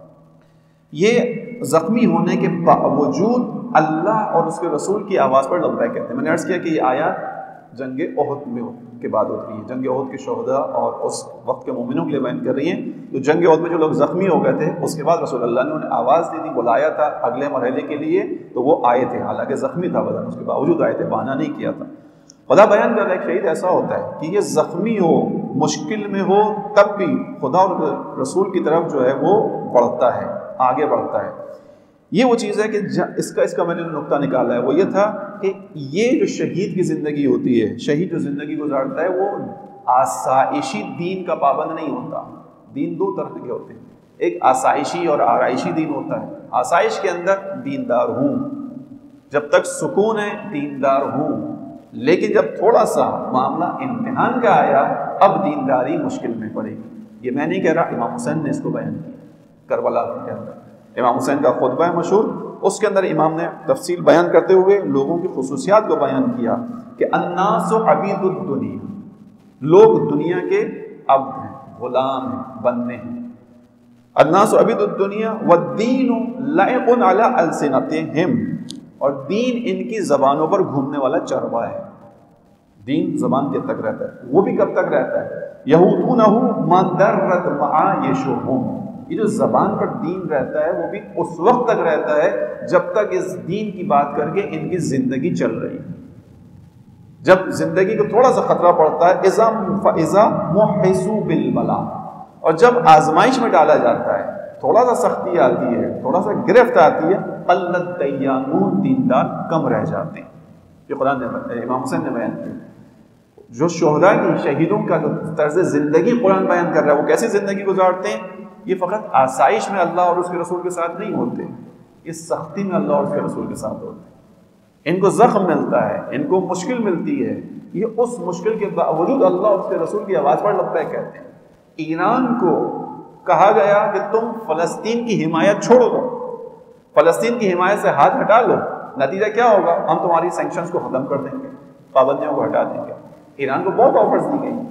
یہ زخمی ہونے کے باوجود اللہ اور اس کے رسول کی آواز پر لبیک کہتے ہیں. میں نے عرض کیا کہ یہ آیات جنگ احد میں کے بعد ہوتی ہیں. جنگ احد کے شہداء اور اس وقت کے مومنوں کے لیے بیان کر رہی ہیں. تو جنگ احد میں جو لوگ زخمی ہو گئے تھے، اس کے بعد رسول اللہ نے انہیں آواز دی تھی، بلایا تھا اگلے مرحلے کے لیے، تو وہ آئے تھے. حالانکہ زخمی تھا بدن، اس کے باوجود آئے تھے، بہانہ نہیں کیا تھا. خدا بیان کر رہا ہے ایک شہید ایسا ہوتا ہے کہ یہ زخمی ہو، مشکل میں ہو، تب بھی خدا اور رسول کی طرف جو ہے وہ بڑھتا ہے، آگے بڑھتا ہے. یہ وہ چیز ہے کہ اس کا میں نے نقطہ نکالا ہے، وہ یہ تھا کہ یہ جو شہید کی زندگی ہوتی ہے، شہید جو زندگی گزارتا ہے، وہ آسائشی دین کا پابند نہیں ہوتا. دین دو طرح کے ہوتے ہیں، ایک آسائشی اور آرائشی دین ہوتا ہے. آسائش کے اندر دیندار ہوں، جب تک سکون ہے دیندار ہوں، لیکن جب تھوڑا سا معاملہ امتحان کا آیا، اب دینداری مشکل میں پڑے گی. یہ میں نہیں کہہ رہا، امام حسین نے اس کو بیان کیا کربلا کے اندر. امام حسین کا خطبہ ہے مشہور، اس کے اندر امام نے تفصیل بیان کرتے ہوئے لوگوں کی خصوصیات کو بیان کیا کہ الناس عبید الدنیا، لوگ دنیا کے عبد ہیں، غلام ہیں، بندے ہیں. الناس عبید الدنیا والدین لائق علی السنتہم، اور دین ان کی زبانوں پر گھومنے والا چروا ہے. دین زبان کے تک رہتا ہے، وہ بھی کب تک رہتا ہے؟ یہودونہ ما درت معایشہم، یہ جو زبان پر دین رہتا ہے وہ بھی اس وقت تک رہتا ہے جب تک اس دین کی بات کر کے ان کی زندگی چل رہی ہے. جب زندگی کو تھوڑا سا خطرہ پڑتا ہے، اذا محسوا بالبلاء، اور جب آزمائش میں ڈالا جاتا ہے، تھوڑا سا سختی آتی ہے، تھوڑا سا گرفت آتی ہے، قلت دیانون، دیندار کم رہ جاتے ہیں. یہ قرآن نے امام حسین نے بیان کیا. جو شہداء کی، شہیدوں کا جو طرز زندگی قرآن بیان کر رہا ہے، وہ کیسی زندگی گزارتے ہیں؟ یہ فقط آسائش میں اللہ اور اس کے رسول کے ساتھ نہیں ہوتے، یہ سختی میں اللہ اور اس کے رسول کے ساتھ ہوتے ہیں. ان کو زخم ملتا ہے، ان کو مشکل ملتی ہے، یہ اس مشکل کے باوجود اللہ اور اس کے رسول کی آواز پر لبیک کہتے ہیں. ایران کو کہا گیا کہ تم فلسطین کی حمایت چھوڑ دو، فلسطین کی حمایت سے ہاتھ ہٹا لو، نتیجہ کیا ہوگا؟ ہم تمہاری سینکشنز کو ختم کر دیں گے، پابندیوں کو ہٹا دیں گے. ایران کو بہت آفرز دی گئی.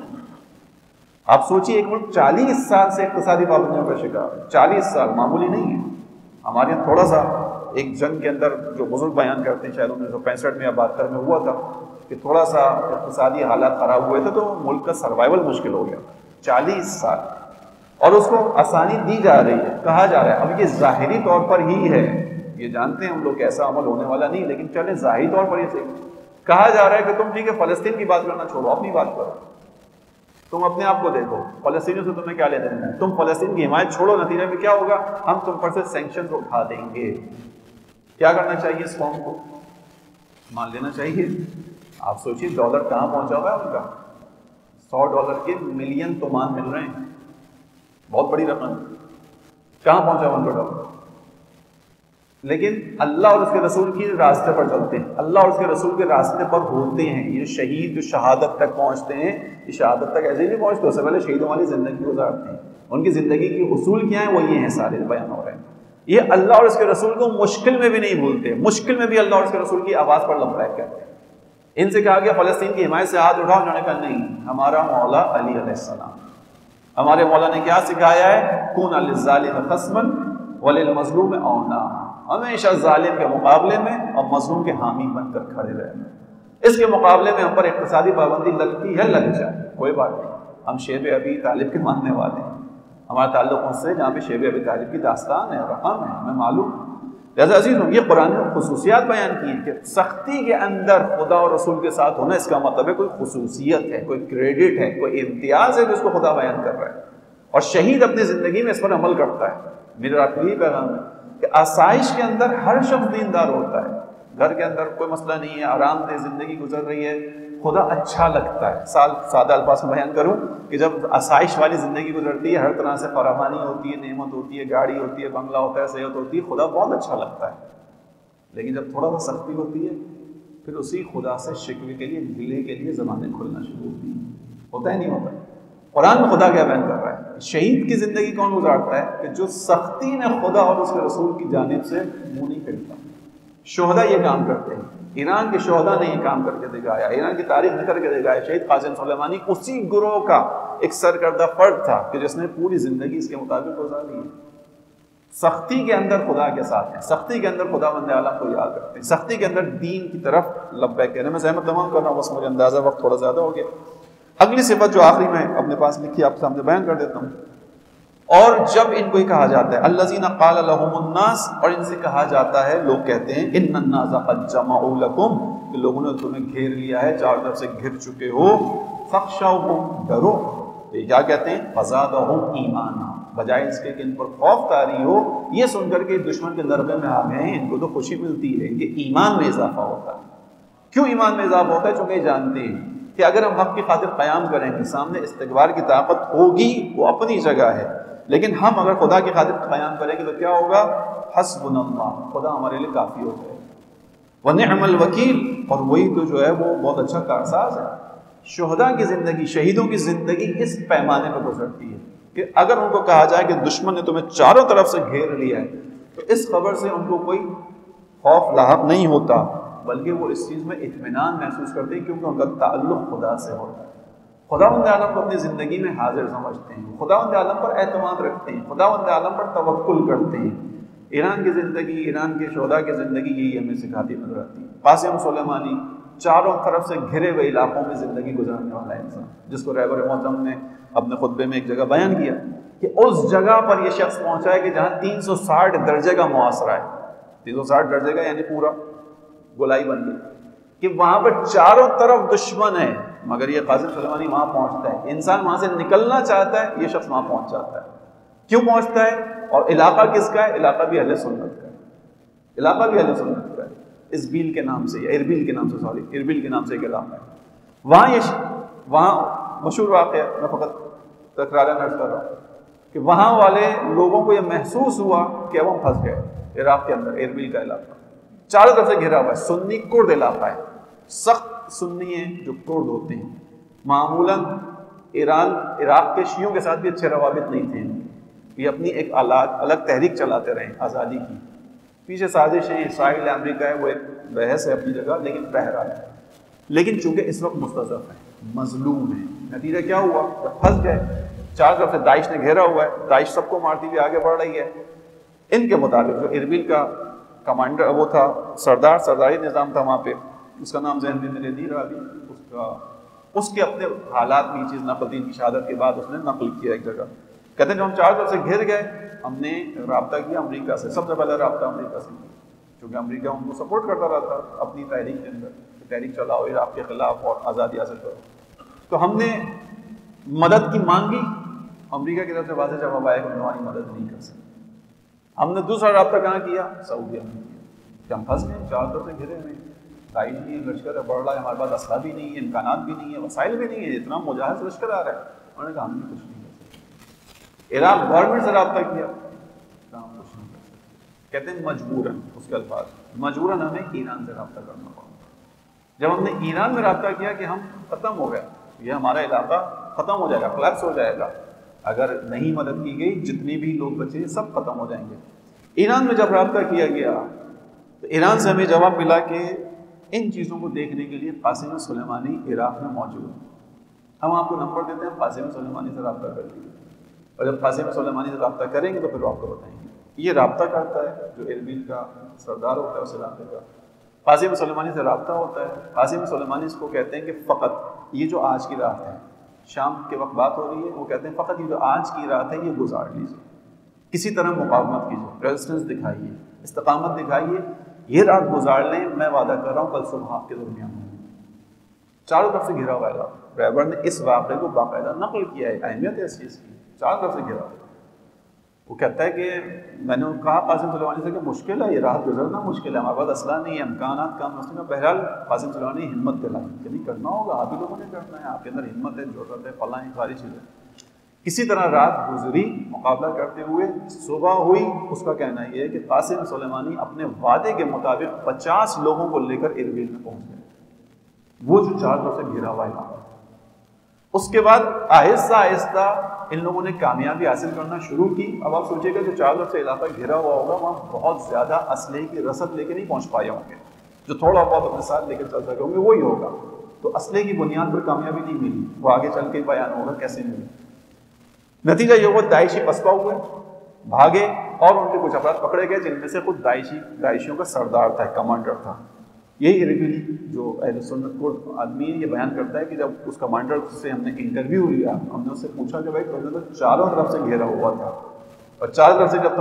آپ سوچیے ایک ملک 40 سال سے اقتصادی پابندیوں کا شکار ہے. 40 سال معمولی نہیں ہے. ہمارے یہاں تھوڑا سا ایک جنگ کے اندر جو بزرگ بیان کرتے ہیں، شاید 1965 میں یا 72 میں ہوا تھا کہ تھوڑا سا اقتصادی حالات خراب ہوئے تھے تو ملک کا سروائیول مشکل ہو گیا. 40 سال، اور اس کو آسانی دی جا رہی ہے، کہا جا رہا ہے. اب یہ ظاہری طور پر ہی ہے، یہ جانتے ہیں ہم لوگ کہ ایسا عمل ہونے والا نہیں، لیکن چلیں ظاہری طور پر یہ صحیح کہا جا رہا ہے کہ تم ٹھیک ہے فلسطین کی بات کرنا چھوڑو، اپنی بات کرو، تم اپنے آپ کو دیکھو، فلسطینیوں سے تمہیں کیا لینا دینا ہے؟ تم فلسطین کی حمایت چھوڑو، نتیجے میں کیا ہوگا؟ ہم تم پر سے سینکشنز اٹھا دیں گے. کیا کرنا چاہیے اس قوم کو؟ مان لینا چاہیے. آپ سوچیے ڈالر کہاں پہنچا ہوا ہے ان کا، $100 کے ملین تومان مل رہے ہیں، بہت بڑی رقم. کہاں پہنچا ہوا ان کا ڈالر؟ لیکن اللہ اور اس کے رسول کی راستے پر چلتے ہیں، اللہ اور اس کے رسول کے راستے پر ہوتے ہیں. یہ شہید جو شہادت تک پہنچتے ہیں، یہ شہادت تک ایسے نہیں پہنچتے، اس سے پہلے شہیدوں والی زندگی گزارتے ہیں. ان کی زندگی کے اصول کیا ہیں، وہ یہ ہیں، سارے بیان ہو رہے ہیں. یہ اللہ اور اس کے رسول کو مشکل میں بھی نہیں بھولتے، مشکل میں بھی اللہ اور اس کے رسول کی آواز پر لبیک کہتے ہیں. ان سے کہا گیا فلسطین کی حمایت سے ہاتھ اٹھاؤ، انہوں نے کہا نہیں، ہمارا مولا علی علیہ السلام. ہمارے مولا نے کیا سکھایا ہے، کون للظالم خصما وللمظلوم اونا، ہمیشہ ظالم کے مقابلے میں اور مظلوم کے حامی بن کر کھڑے رہنا. اس کے مقابلے میں ہم پر اقتصادی پابندی لگتی ہے، لگ جائے، کوئی بات نہیں. ہم شیب ابی طالب کے ماننے والے ہیں، ہمارا تعلق ان سے جہاں پہ شیب ابی طالب کی داستان ہے، رقم ہے، ہمیں معلوم. لہٰذا عزیزوں، یہ قرآن نے خصوصیات بیان کی ہیں کہ سختی کے اندر خدا اور رسول کے ساتھ ہونا، اس کا مطلب ہے کوئی خصوصیت ہے، کوئی کریڈٹ ہے، کوئی امتیاز ہے جس کو خدا بیان کر رہا ہے. اور شہید اپنی زندگی میں اس پر عمل کرتا ہے. میرا آپ کو یہ پیغام ہے کہ آسائش کے اندر ہر شخص دیندار ہوتا ہے. گھر کے اندر کوئی مسئلہ نہیں ہے، آرام دہ زندگی گزر رہی ہے، خدا اچھا لگتا ہے. سادہ الفاظ میں بیان کروں کہ جب آسائش والی زندگی گزرتی ہے، ہر طرح سے فراوانی ہوتی ہے، نعمت ہوتی ہے، گاڑی ہوتی ہے، بنگلہ ہوتا ہے، صحت ہوتی ہے، خدا بہت اچھا لگتا ہے. لیکن جب تھوڑا سا سختی ہوتی ہے، پھر اسی خدا سے شکوے کے لیے، گلے کے لیے زبانیں کھلنا شروع ہوتی ہیں. ہوتا ہے نہیں ہوتا؟ قرآن میں خدا کیا بیان کر رہا ہے؟ شہید کی زندگی کون گزارتا ہے کہ جو سختی میں خدا اور اس کے رسول کی جانب سے منہ نہیں پھیرتا. شہداء یہ کام کرتے ہیں. ایران کے شہداء نے یہ کام کر کے دکھایا، ایران کی تاریخ نے کر کے دکھایا. شہید قاسم سلیمانی اسی گروہ کا ایک سرکردہ فرد تھا کہ جس نے پوری زندگی اس کے مطابق گزار لی. سختی کے اندر خدا کے ساتھ ہیں، سختی کے اندر خدا بند عالم کو یاد رکھتے ہیں، سختی کے اندر دین کی طرف لبیک کہنے. میں زحمت تمام کر رہا ہوں، بس مجھے اندازہ وقت تھوڑا زیادہ ہو گیا. اگلی صفت جو آخری میں اپنے پاس لکھی آپ کے سامنے بیان کر دیتا ہوں. اور جب ان کو ہی کہا جاتا ہے الذین قال لهم الناس، اور ان سے کہا جاتا ہے، لوگ کہتے ہیں ان الناس قد جمعوا لکم، کہ لوگوں نے تمہیں گھیر لیا ہے، چاروں طرف سے گھر چکے ہو، فخشوہم، ڈرو. تو یہ کیا کہتے ہیں، فزادہم ایمانا، بجائے اس کے کہ ان پر خوف طاری ہو، یہ سن کر کے دشمن کے ضربے میں آ گئے ہیں، ان کو تو خوشی ملتی ہے کہ ایمان میں اضافہ ہوتا ہے. کیوں ایمان میں اضافہ ہوتا ہے؟ چونکہ یہ جانتے ہیں کہ اگر ہم حق کی خاطر قیام کریں گے، سامنے استکبار کی طاقت ہوگی، وہ اپنی جگہ ہے، لیکن ہم اگر خدا کی خاطر قیام کریں گے تو کیا ہوگا، حسبنا اللہ، خدا ہمارے لیے کافی ہو جائے گا. ونعم الوکیل، اور وہی تو جو ہے وہ بہت اچھا کارساز ہے. شہداء کی زندگی، شہیدوں کی زندگی اس پیمانے پر گزرتی ہے کہ اگر ان کو کہا جائے کہ دشمن نے تمہیں چاروں طرف سے گھیر لیا ہے، تو اس خبر سے ان کو کوئی خوف لاحق نہیں ہوتا، بلکہ وہ اس چیز میں اطمینان محسوس کرتے ہیں کیونکہ ان کا تعلق خدا سے ہوتا ہے. خداوند عالم کو اپنی زندگی میں حاضر سمجھتے ہیں، خداوند عالم پر اعتماد رکھتے ہیں، خداوند عالم پر توکل کرتے ہیں. ایران کی زندگی، ایران کے شہداء کی زندگی یہی ہمیں سکھاتی نظر آتی ہے. قاسم سلیمانی چاروں طرف سے گھرے ہوئے علاقوں میں زندگی گزارنے والا انسان، جس کو رہبر محترم نے اپنے خطبے میں ایک جگہ بیان کیا کہ اس جگہ پر یہ شخص پہنچا ہے کہ جہاں 360 درجے کا محاصرہ ہے. 360 درجے کا یعنی پورا گولائی بن گئی، کہ وہاں پر چاروں طرف دشمن ہے، مگر یہ قاسم سلیمانی وہاں پہنچتا ہے. انسان وہاں سے نکلنا چاہتا ہے، یہ شخص وہاں پہنچ جاتا ہے. کیوں پہنچتا ہے؟ اور علاقہ کس کا ہے؟ علاقہ بھی اہل سنت کا ہے، علاقہ بھی اہل سنت کا ہے. اسبیل کے نام سے، یا اربیل کے نام سے، اربیل کے نام سے ایک علاقہ ہے. وہاں مشہور واقعہ، میں فقط تکرارا عرض کر رہا ہوں کہ وہاں والے لوگوں کو یہ محسوس ہوا کہ اب ہم پھنس گئے. عراق کے اندر اربیل کا علاقہ چاروں طرف سے گھرا ہوا ہے، سنی کرد علاقہ ہے، سخت سنی ہیں جو کرد ہوتے ہیں. معمولاً عراق کے شیعوں کے ساتھ بھی اچھے روابط نہیں تھے. یہ اپنی ایک الگ تحریک چلاتے رہے آزادی کی. پیچھے سازشیں، اسرائیل امریکہ ہے، وہ ایک بحث ہے اپنی جگہ، لیکن پہرا ہے. لیکن چونکہ اس وقت مستضعف ہیں، مظلوم ہیں، نتیجہ کیا ہوا؟ جب پھنس گئے، چار طرف سے داعش نے گھیرا ہوا ہے، داعش سب کو مارتی ہوئی آگے بڑھ رہی ہے. ان کے مطابق جو اربیل کا کمانڈر وہ تھا، سرداری نظام تھا وہاں پہ، اس کا نام ذہن میں میرے نہیں رہا ابھی، اس کے اپنے حالات میں یہ چیز نقل دی. ان کی شہادت کے بعد اس نے نقل کیا ایک جگہ. کہتے ہیں جب ہم چار طرف سے گھر گئے، ہم نے رابطہ کیا امریکہ سے. سب سے پہلے رابطہ امریکہ سے کیا، کیونکہ امریکہ ان کو سپورٹ کرتا رہا تھا اپنی تحریک کے اندر، تحریک چلاؤ عراق کے خلاف اور آزادی حاصل کرو. تو ہم نے مدد کی مانگی، امریکہ کی طرف سے واضح جواب آیا کہ ہم ہماری مدد نہیں کر سکتے. ہم نے دوسرا رابطہ کہاں کیا؟ سعودیہ میں کیا، کہ ہم پھنس گئے، چار طرف سے گھرے ہوئے، داعش نہیں ہے، لشکر بڑھ رہا ہے، ہمارے پاس اسلحہ بھی نہیں ہے، امکانات بھی نہیں ہے، وسائل بھی نہیں ہے، اتنا مجہز لشکر آ رہا ہے. انہوں نے کہا ہم نے کچھ نہیں کر سکتے. عراق گورنمنٹ سے رابطہ کیا، کچھ نہیں کر سکتے. کہتے ہیں مجبوراً، اس کے الفاظ مجبوراً ہمیں ایران سے رابطہ کرنا پڑا۔ جب ہم نے ایران میں رابطہ کیا کہ ہم ختم ہو گیا، یہ ہمارا علاقہ ختم ہو جائے گا، کلیپس ہو جائے گا، اگر نہیں مدد کی گئی جتنی بھی لوگ بچے سب ختم ہو جائیں گے۔ ایران میں جب رابطہ کیا گیا تو ایران سے ہمیں جواب ملا کہ ان چیزوں کو دیکھنے کے لیے قاسم سلیمانی عراق میں موجود ہیں، ہم آپ کو نمبر دیتے ہیں، قاسم سلیمانی سے رابطہ کر لیجیے، اور جب قاسم سلیمانی سے رابطہ کریں گے تو پھر آپ کو بتائیں گے۔ یہ رابطہ کرتا ہے جو اربیل کا سردار ہوتا ہے اس علاقے کا، قاسم سلیمانی سے رابطہ ہوتا ہے۔ قاسم سلیمانی اس کو کہتے ہیں کہ فقط یہ جو آج کی رات ہے، شام کے وقت بات ہو رہی ہے، وہ کہتے ہیں فقط یہ جو آج کی رات ہے یہ گزار لیجیے، کسی طرح مقاومت کیجیے، ریزسٹنس دکھائیے، استقامت دکھائیے، یہ رات گزار لیں، میں وعدہ کر رہا ہوں کل صبح آپ کے درمیان ہوں۔ چاروں طرف سے گھرا ہوا ہے علاقہ۔ ریبر نے اس واقعے کو باقاعدہ نقل کیا ہے، اہمیت ہے اس چیز کی، چاروں طرف سے گھرا ہوا۔ وہ کہتا ہے کہ میں نے کہا قاسم سلیمانی سے کہ مشکل ہے، یہ رات گزرنا مشکل ہے، ہمارے پاس اسلحہ نہیں ہے، امکانات کم مسئلہ۔ بہرحال قاسم سلیمانی ہمت دلائی کہ نہیں کرنا ہوگا، آپ ہی لوگوں نے کرنا ہے، آپ کے اندر ہمت ہے، جرأت ہے، فلاں ساری چیزیں۔ کسی طرح رات گزری مقابلہ کرتے ہوئے، صبح ہوئی۔ اس کا کہنا یہ ہے کہ قاسم سلیمانی اپنے وعدے کے مطابق 50 لوگوں کو لے کر اربیل میں پہنچ گئے، وہ جو چار طرف سے گھرا ہوا علاقہ۔ اس کے بعد آہستہ آہستہ ان لوگوں نے کامیابی حاصل کرنا شروع کی۔ اب آپ سوچیے گا جو چار طرف سے علاقہ گھرا ہوا ہوگا وہاں بہت زیادہ اسلحے کی رسد لے کے نہیں پہنچ پائے ہوں گے، جو تھوڑا بہت اپنے ساتھ لے کے چل سکے ہوں گے وہی ہوگا۔ تو اسلحے کی بنیاد پر کامیابی نہیں ملی، وہ آگے چل کے بیان ہوگا کیسے ملی۔ نتیجہ یہ ہوا داعشی پسپا ہوئے، بھاگے، اور ان کے کچھ افراد پکڑے گئے جن میں سے خود داعشیوں کا سردار تھا، کمانڈر تھا۔ یہی اربیلی جو اہل سنت کو آدمی ہے یہ بیان کرتا ہے کہ جب اس کمانڈر سے ہم نے انٹرویو لیا، ہم نے اس سے پوچھا کہ بھائی تم نے تو چاروں طرف سے گھیرا ہوا تھا، اور چاروں طرف سے جب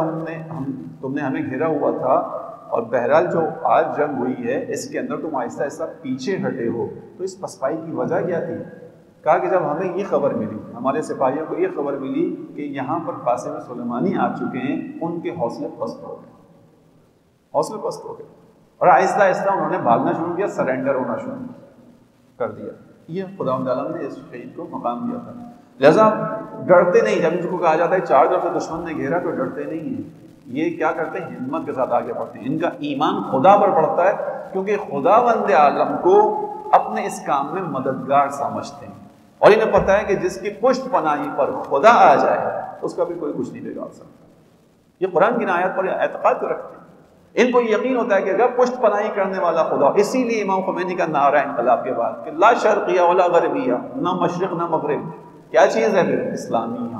تم نے ہمیں گھیرا ہوا تھا، اور بہرحال جو آج جنگ ہوئی ہے اس کے اندر تم آہستہ آہستہ پیچھے ہٹے ہو، تو اس پسپائی کی وجہ کیا تھی؟ کہا کہ جب ہمیں یہ خبر ملی، ہمارے سپاہیوں کو یہ خبر ملی کہ یہاں پر قاسم سلیمانی آ چکے ہیں، ان کے حوصلے پست ہو گئے، حوصلے پست ہو گئے، اور آہستہ آہستہ انہوں نے بھاگنا شروع کیا، سرنڈر ہونا شروع کر دیا۔ یہ خداوند عالم نے اس شہید کو مقام دیا تھا۔ لہذا ڈرتے نہیں، جب ان کو کہا جاتا ہے چار طرف سے دشمن نے گھیرا تو ڈرتے نہیں ہیں، یہ کیا کرتے ہیں؟ ہمت کے ساتھ آگے بڑھتے ہیں۔ ان کا ایمان خدا پر پڑتا ہے کیونکہ خداوند عالم کو اپنے اس کام میں مددگار سمجھتے ہیں، اور انہیں پتہ ہے کہ جس کی پشت پناہی پر خدا آ جائے اس کا بھی کوئی کچھ نہیں بگاڑ سکتا۔ یہ قرآن کی آیات پر اعتقاد رکھتے ہیں، ان کو یقین ہوتا ہے کہ اگر پشت پناہی کرنے والا خدا، اسی لیے امام خمینی کا نعرہ انقلاب کے بعد کہ لا شرقیہ ولا غربیہ، نہ مشرق نہ مغرب، کیا چیز ہے پھر؟ اسلامیہ،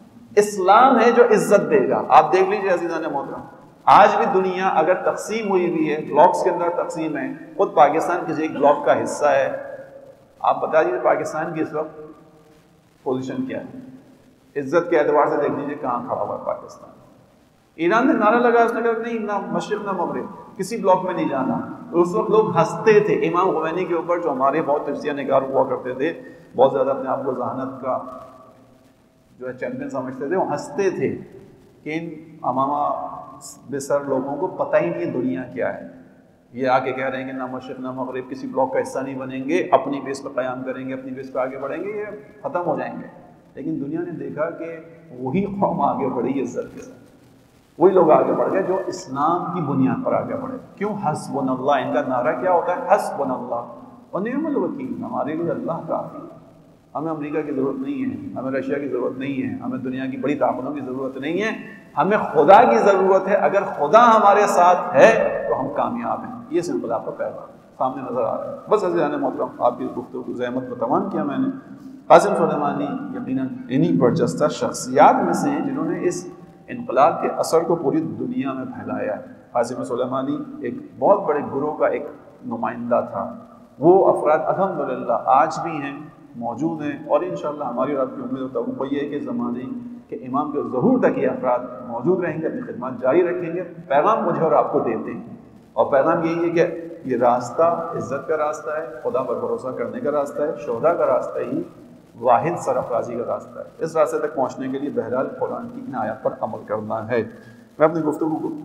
اسلام ہے جو عزت دے گا۔ آپ دیکھ لیجیے عزیزان محترم، آج بھی دنیا اگر تقسیم ہوئی بھی ہے، بلاکس کے اندر تقسیم ہے، خود پاکستان کسی ایک بلاک کا حصہ ہے، آپ بتا دیجیے پاکستان کی اس وقت پوزیشن کیا ہے؟ عزت کے اعتبار سے دیکھ لیجیے کہاں کھڑا ہوا ہے پاکستان۔ ایران نے نعرہ لگا، اس نے کہا نہیں، نہ مشرق نہ مغرب، کسی بلاک میں نہیں جانا۔ اس وقت لوگ ہنستے تھے امام خمینی کے اوپر، جو ہمارے بہت تجزیہ نگار ہوا کرتے تھے، بہت زیادہ اپنے آپ کو ذہانت کا جو ہے چیمپئن سمجھتے تھے، وہ ہنستے تھے کہ ان امامہ بسر لوگوں کو پتہ ہی نہیں دنیا کیا ہے، یہ آ کے کہہ رہے ہیں کہ نہ مشرق نہ مغرب، کسی بلاک کا حصہ نہیں بنیں گے، اپنی بیس پر قیام کریں گے، اپنی بیس پر آگے بڑھیں گے، یہ ختم ہو جائیں گے۔ لیکن دنیا نے دیکھا کہ وہی قوم آگے بڑھی عزت کے ساتھ، وہی لوگ آگے بڑھ گئے جو اسلام کی بنیاد پر آگے بڑھے۔ کیوں؟ حسبنا اللہ، ان کا نعرہ کیا ہوتا ہے؟ حسبنا اللہ و نعم الوکیل، ہمارے لیے اللہ کافی ہے، ہمیں امریکہ کی ضرورت نہیں ہے، ہمیں رشیا کی ضرورت نہیں ہے، ہمیں دنیا کی بڑی طاقتوں کی ضرورت نہیں ہے، ہمیں خدا کی ضرورت ہے۔ اگر خدا ہمارے ساتھ ہے تو ہم کامیاب ہیں۔ یہ اس انقلاب کا پیغام سامنے نظر آ رہا ہے۔ بس عزیزان محترم، آپ کی گفتگو کی زحمت کو تمام کیا میں نے۔ قاسم سلیمانی یقیناً انہی برجستہ شخصیات میں سے ہیں جنہوں نے اس انقلاب کے اثر کو پوری دنیا میں پھیلایا ہے۔ قاسم سلیمانی ایک بہت بڑے گروہ کا ایک نمائندہ تھا۔ وہ افراد الحمدللہ آج بھی ہیں، موجود ہیں، اور انشاءاللہ ہماری اور آپ کی امید و توقع یہ ہے کہ زمانے کے امام کے ظہور تک یہ افراد موجود رہیں گے، اپنی خدمات جاری رکھیں گے۔ پیغام مجھے اور آپ کو دیتے ہیں، اور پیغام یہی ہے کہ یہ راستہ عزت کا راستہ ہے، خدا پر بھروسہ کرنے کا راستہ ہے، شہداء کا راستہ ہی واحد سرافرازی کا راستہ ہے۔ اس راستے تک پہنچنے کے لیے بہرحال قرآن کی ان آیات پر عمل کرنا ہے۔ میں اپنی گفتگو کو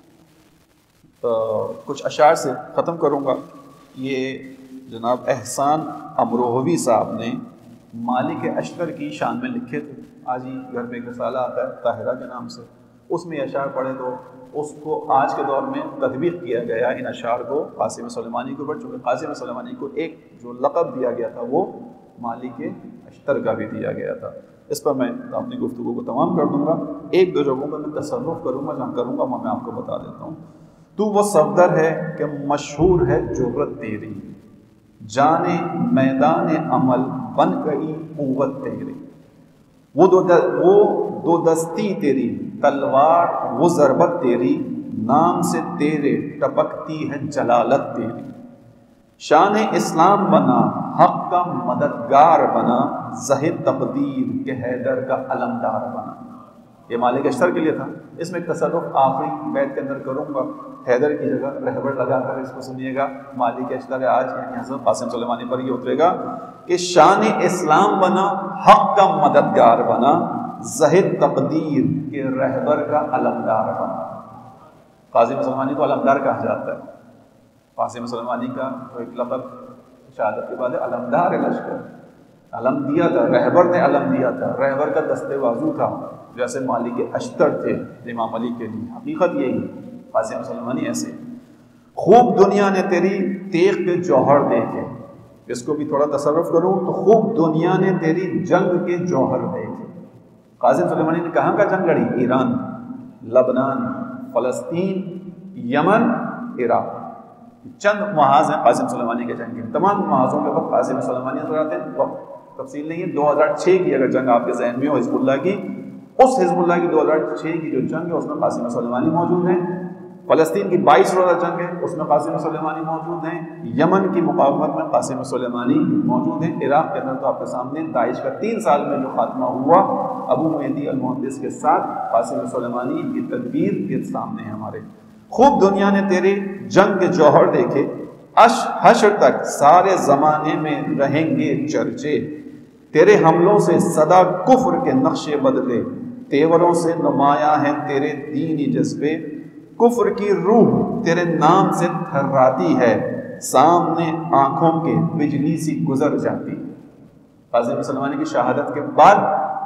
کچھ اشعار سے ختم کروں گا۔ یہ جناب احسان امروہوی صاحب نے مالک اشتر کی شان میں لکھے تھے۔ آج ہی گھر میں ایک رسالہ آتا ہے طاہرہ کے نام سے، اس میں اشعار پڑھے تو اس کو آج کے دور میں تطبیق کیا گیا ان اشعار کو قاسم سلیمانی کے اوپر، چونکہ قاسم سلیمانی کو ایک جو لقب دیا گیا تھا وہ مالک اشتر کا بھی دیا گیا تھا۔ اس پر میں اپنی گفتگو کو تمام کر دوں گا، ایک دو جگہوں پر میں تصرف کروں گا، جہاں کروں گا وہ میں آپ کو بتا دیتا ہوں۔ تو وہ صفدر ہے کہ مشہور ہے جرت تیری، جانے میدان عمل بن گئی قوت تیری، وہ دو دستی تیری تلوار، وہ ضربت تیری، نام سے تیرے ٹپکتی ہے جلالت تیری، شان اسلام بنا حق کا مددگار بنا، زہد تقدیر کے حیدر کا علمدار بنا۔ یہ مالک اشتر کے لیے تھا۔ اس میں ایک تصرف آخری بیت کے اندر کروں گا، حیدر کی جگہ رہبر لگا کر اس کو سنیے گا۔ مالک اشتر آج یعنی حضرت قاسم سلیمانی پر یہ اترے گا کہ شان اسلام بنا حق کا مددگار بنا، زہد تقدیر کے رہبر کا علمدار بنا۔ قاسم سلیمانی کو علمدار کہا جاتا ہے۔ قاسم سلیمانی کا جو ایک لقب شہادت کے بعد ہے علمدار لشکر، علم دیا تھا، رہبر نے علم دیا تھا، رہبر کا دستے بازو تھا، جیسے مالک اشتر تھے امام علی کے لیے۔ حقیقت یہی، قاسم سلیمانی ایسے۔ خوب دنیا نے تیری تیغ کے جوہر دیکھے، اس کو بھی تھوڑا تصرف کروں تو خوب دنیا نے تیری جنگ کے جوہر دیکھے۔ قاسم سلیمانی نے کہاں کا جنگ لڑی؟ ایران، لبنان، فلسطین، یمن، عراق، چند محاذ ہیں قاسم سلیمانی کے جنگ کے۔ تمام محاذوں کے وقت قاسم سلیمانی نظر آتے ہیں۔ وقت تفصیل نہیں ہے، 2006 کی اگر جنگ آپ کے ذہن میں ہو حزب اللہ کی، اس حزب اللہ کی 2006 کی جو جنگ ہے اس میں قاسم سلیمانی موجود ہیں۔ فلسطین کی 22 روزہ جنگ ہے، اس میں قاسم سلیمانی موجود ہیں۔ یمن کی مقاومت میں قاسم سلیمانی موجود ہیں۔ عراق کے اندر تو آپ کے سامنے داعش کا 3 سال میں جو خاتمہ ہوا ابو مہدی المہندس کے ساتھ، قاسم سلیمانی کی تدبیر کے سامنے ہے ہمارے۔ خوب دنیا نے تیرے جنگ کے جوہر دیکھے، حشر تک سارے زمانے میں رہیں گے چرچے، تیرے حملوں سے صدا کفر کے نقشے بدلے، تیوروں سے نمایاں ہیں تیرے دینی جذبے، کفر کی روح تیرے نام سے تھراتی ہے، سامنے آنکھوں کے بجلی سی گزر جاتی۔ قاسم سلیمانی کی شہادت کے بعد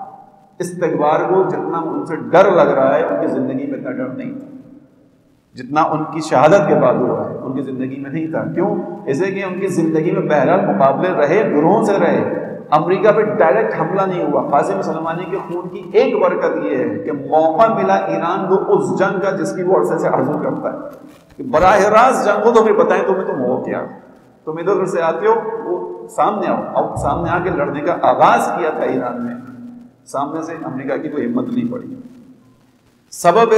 استغفار کو جتنا ان سے ڈر لگ رہا ہے، ان کی زندگی میں اتنا ڈر نہیں تھا جتنا ان کی شہادت کے بعد ہوا ہے، ان کی زندگی میں نہیں تھا۔ کیوں؟ اس لیے کہ ان کی زندگی میں بہرحال مقابلے رہے، گروہوں سے رہے، امریکہ پہ ڈائریکٹ حملہ نہیں ہوا۔ قاسم سلیمانی کے خون کی ایک برکت یہ ہے کہ موقع ملا ایران کو اس جنگ کا جس کی وہ عرصے سے آرزو کرتا ہے، کہ براہ راست جنگ کو تو بھی بتائیں تمہیں تم ہو کیا، تم ادھر ادھر سے آتے ہو، وہ سامنے آؤ۔ اب سامنے آ کے لڑنے کا آغاز کیا تھا ایران نے، سامنے سے امریکہ کی کوئی ہمت نہیں پڑی۔ سبب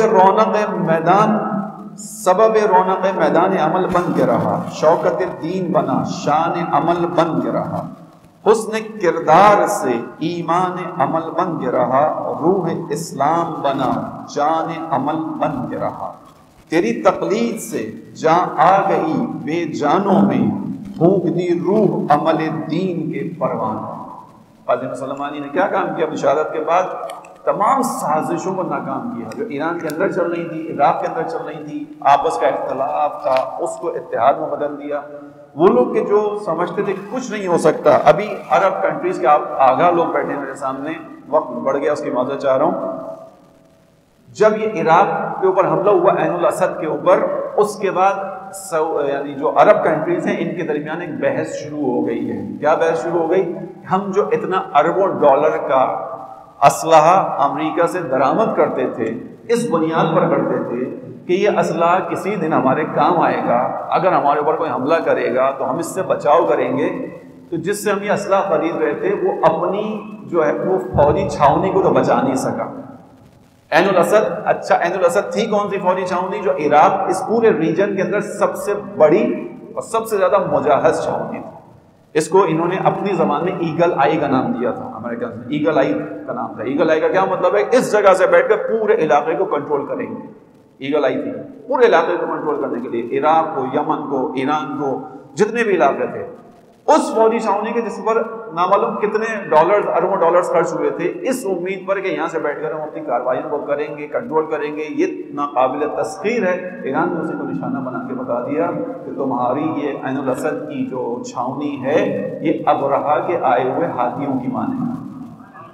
رونق میدان عمل بن کے رہا، شوکت دین بنا شان عمل بن کے رہا، حسن کردار سے ایمان عمل بن کے رہا، روح اسلام بنا جان عمل بن کے رہا، تیری تقلید سے جاں آ گئی بے جانوں میں، پھونک دی روح عمل دین کے پروانوں۔ قاسم سلیمانی نے کیا کام کیا؟ بشارت کے بعد تمام سازشوں کو ناکام کیا جو ایران کے اندر چل رہی تھی، عراق کے اندر چل رہی تھی، آپس کا اختلاف تھا، اس کو اتحاد میں بدل دیا۔ وہ لوگ کہ جو سمجھتے تھے کہ کچھ نہیں ہو سکتا، ابھی عرب کنٹریز کے آپ آگاہ لوگ بیٹھے میرے سامنے، وقت بڑھ گیا اس کی معذرت چاہ رہا ہوں۔ جب یہ عراق کے اوپر حملہ ہوا عین الاسد کے اوپر، اس کے بعد یعنی جو عرب کنٹریز ہیں ان کے درمیان ایک بحث شروع ہو گئی ہے۔ کیا بحث شروع ہو گئی؟ ہم جو اتنا اربوں ڈالر کا اسلحہ امریکہ سے درآمد کرتے تھے، اس بنیاد پر کرتے تھے کہ یہ اسلحہ کسی دن ہمارے کام آئے گا، اگر ہمارے اوپر کوئی حملہ کرے گا تو ہم اس سے بچاؤ کریں گے۔ تو جس سے ہم یہ اسلحہ خرید رہے تھے وہ اپنی جو ہے وہ فوجی چھاونی کو تو بچا نہیں سکا۔ عین الاسد، اچھا عین الاسد تھی کون سی فوجی چھاونی؟ جو عراق اس پورے ریجن کے اندر سب سے بڑی اور سب سے زیادہ مجہز چھاونی تھی۔ اس کو انہوں نے اپنی زبان میں ایگل آئی کا نام دیا تھا، امریکن نے ایگل آئی کا نام تھا۔ ایگل آئی کا کیا مطلب ہے؟ اس جگہ سے بیٹھ کر پورے علاقے کو کنٹرول کریں گے۔ ایگل آئی تھی پورے علاقے کو کنٹرول کرنے کے لیے، عراق کو، یمن کو، ایران کو، جتنے بھی علاقے تھے، اس فوجی چھاونی کے جس پر نامعلوم کتنے ڈالرز، اربوں ڈالرز خرچ ہوئے تھے، اس امید پر کہ یہاں سے بیٹھ کر ہم اپنی کارروائیوں کو کریں گے، کنٹرول کریں گے۔ یہ ناقابل تسخیر ہے۔ ایران نے اسی کو نشانہ بنا کے بتا دیا کہ تمہاری یہ عین الاسد کی جو چھاونی ہے یہ ابرہا کے آئے ہوئے ہاتھیوں کی مانے۔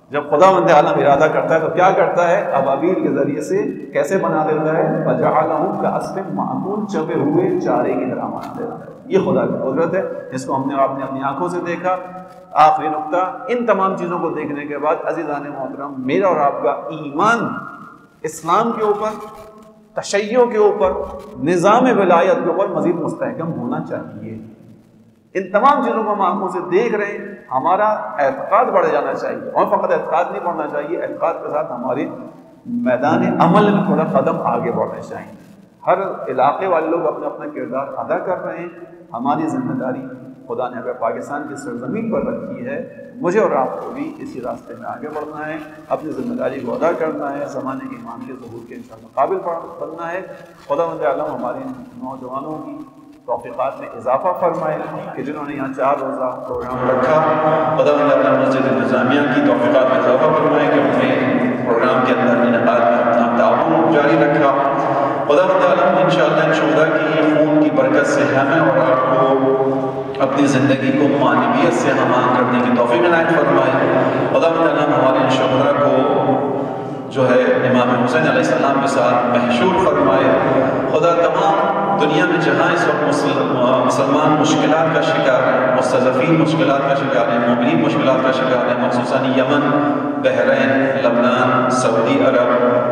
جب خداوند عالم ارادہ کرتا ہے تو کیا کرتا ہے؟ ابابیل کے ذریعے سے کیسے بنا دیتا ہے؟ فَجَعَلَهُمْ كَعَصْفٍ مَأْكُولٍ چبے ہوئے چارے کی طرح بنا دیتا ہے۔ یہ خدا کی قدرت ہے جس کو ہم نے آپ نے اپنی آنکھوں سے دیکھا۔ آخری نقطہ، ان تمام چیزوں کو دیکھنے کے بعد عزیزان محترم، میرا اور آپ کا ایمان اسلام کے اوپر، تشیع کے اوپر، نظام ولایت کے اوپر مزید مستحکم ہونا چاہیے۔ ان تمام چیزوں کو ہم آنکھوں سے دیکھ رہے ہیں، ہمارا اعتقاد بڑھ جانا چاہیے، اور فقط اعتقاد نہیں بڑھنا چاہیے، اعتقاد کے ساتھ ہمارے میدان عمل میں تھوڑا قدم آگے بڑھنے چاہیے۔ ہر علاقے والے لوگ اپنا اپنا کردار ادا کر رہے ہیں، ہماری ذمہ داری خدا نے اگر پاکستان کی سرزمین پر رکھی ہے، مجھے اور آپ کو بھی اسی راستے میں آگے بڑھنا ہے، اپنی ذمہ داری کو ادا کرنا ہے، زمانے ایمان کے ظہور کے انشاءاللہ قابل بننا ہے۔ خداوند عالم ہمارے نوجوانوں کی توفیقات میں اضافہ فرمائے کہ جنہوں نے یہاں 4 روزہ پروگرام رکھا، خداوند عالم مسجد نظامیہ کی توفیقات میں اضافہ فرمائے کہ انہوں نے پروگرام کے اندر انعقاد میں اپنا تعاون جاری رکھا۔ خداوند عالم انشاءاللہ ان شہداء کی خون کی برکت سے ہمیں اور آپ کو اپنی زندگی کو معنویت سے ہمان کرنے کی توفیق عنایت فرمائے۔ خداوند عالم ہمارے ان شہداء کو جو ہے امام حسین علیہ السلام کے ساتھ محشور فرمائے۔ خدا تمام دنیا میں جہاں اس وقت مسلمان مشکلات کا شکار ہیں، مستضعفین مشکلات کا شکار ہیں، مومنین مشکلات کا شکار ہیں، مخصوصاً یمن، بحرین، لبنان، سعودی عرب،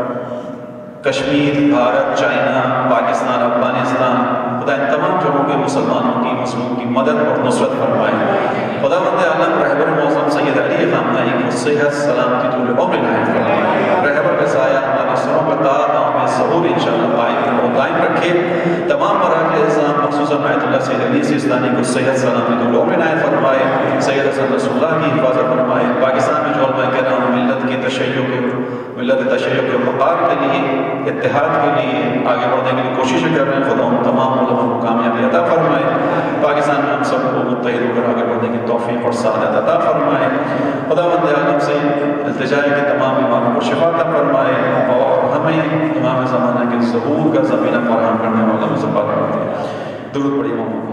کشمیر، بھارت، چائنا، پاکستان، افغانستان، خدا ان تمام جگہوں کے مسلمانوں کی مظلوم کی مدد اور نصرت فرمائے۔ خداوند عالم رہبر معظم سید علی خامنہئی کو صحت سلامتی طول عمر عنایت فرمائے۔ رہبر کا سایہ ہمارے سروں پر دامِ ظہور انشاءاللہ قائم رکھے۔ تمام مراکز نظام مخصوصاً آیت اللہ سید علی سیستانی کو صحت سلامتی طول عمر عنایت فرمائے۔ سید حسن رسول اللہ کی حفاظت فرمائے۔ پاکستان میں جو علماء کرام ملت کے تشیع کے وقار کے لیے، اتحاد کے لیے آگے بڑھنے کے لیے کوششیں کر رہے ہیں، خدا ان تمام علماء کو کامیابی عطا فرمائے۔ پاکستان میں ہم سب کو متحد ہو کر آگے بڑھنے کی توفیق اور سعادت عطا فرمائے۔ خداوند عالم سے التجا ہے کہ تمام بیماروں کو شفا عطا فرمائے اور ہمیں امام زمانہ کے ظہور کا زمینہ فراہم کرنے والا میں سے پاک کرتے ہیں۔ درود پڑھیے۔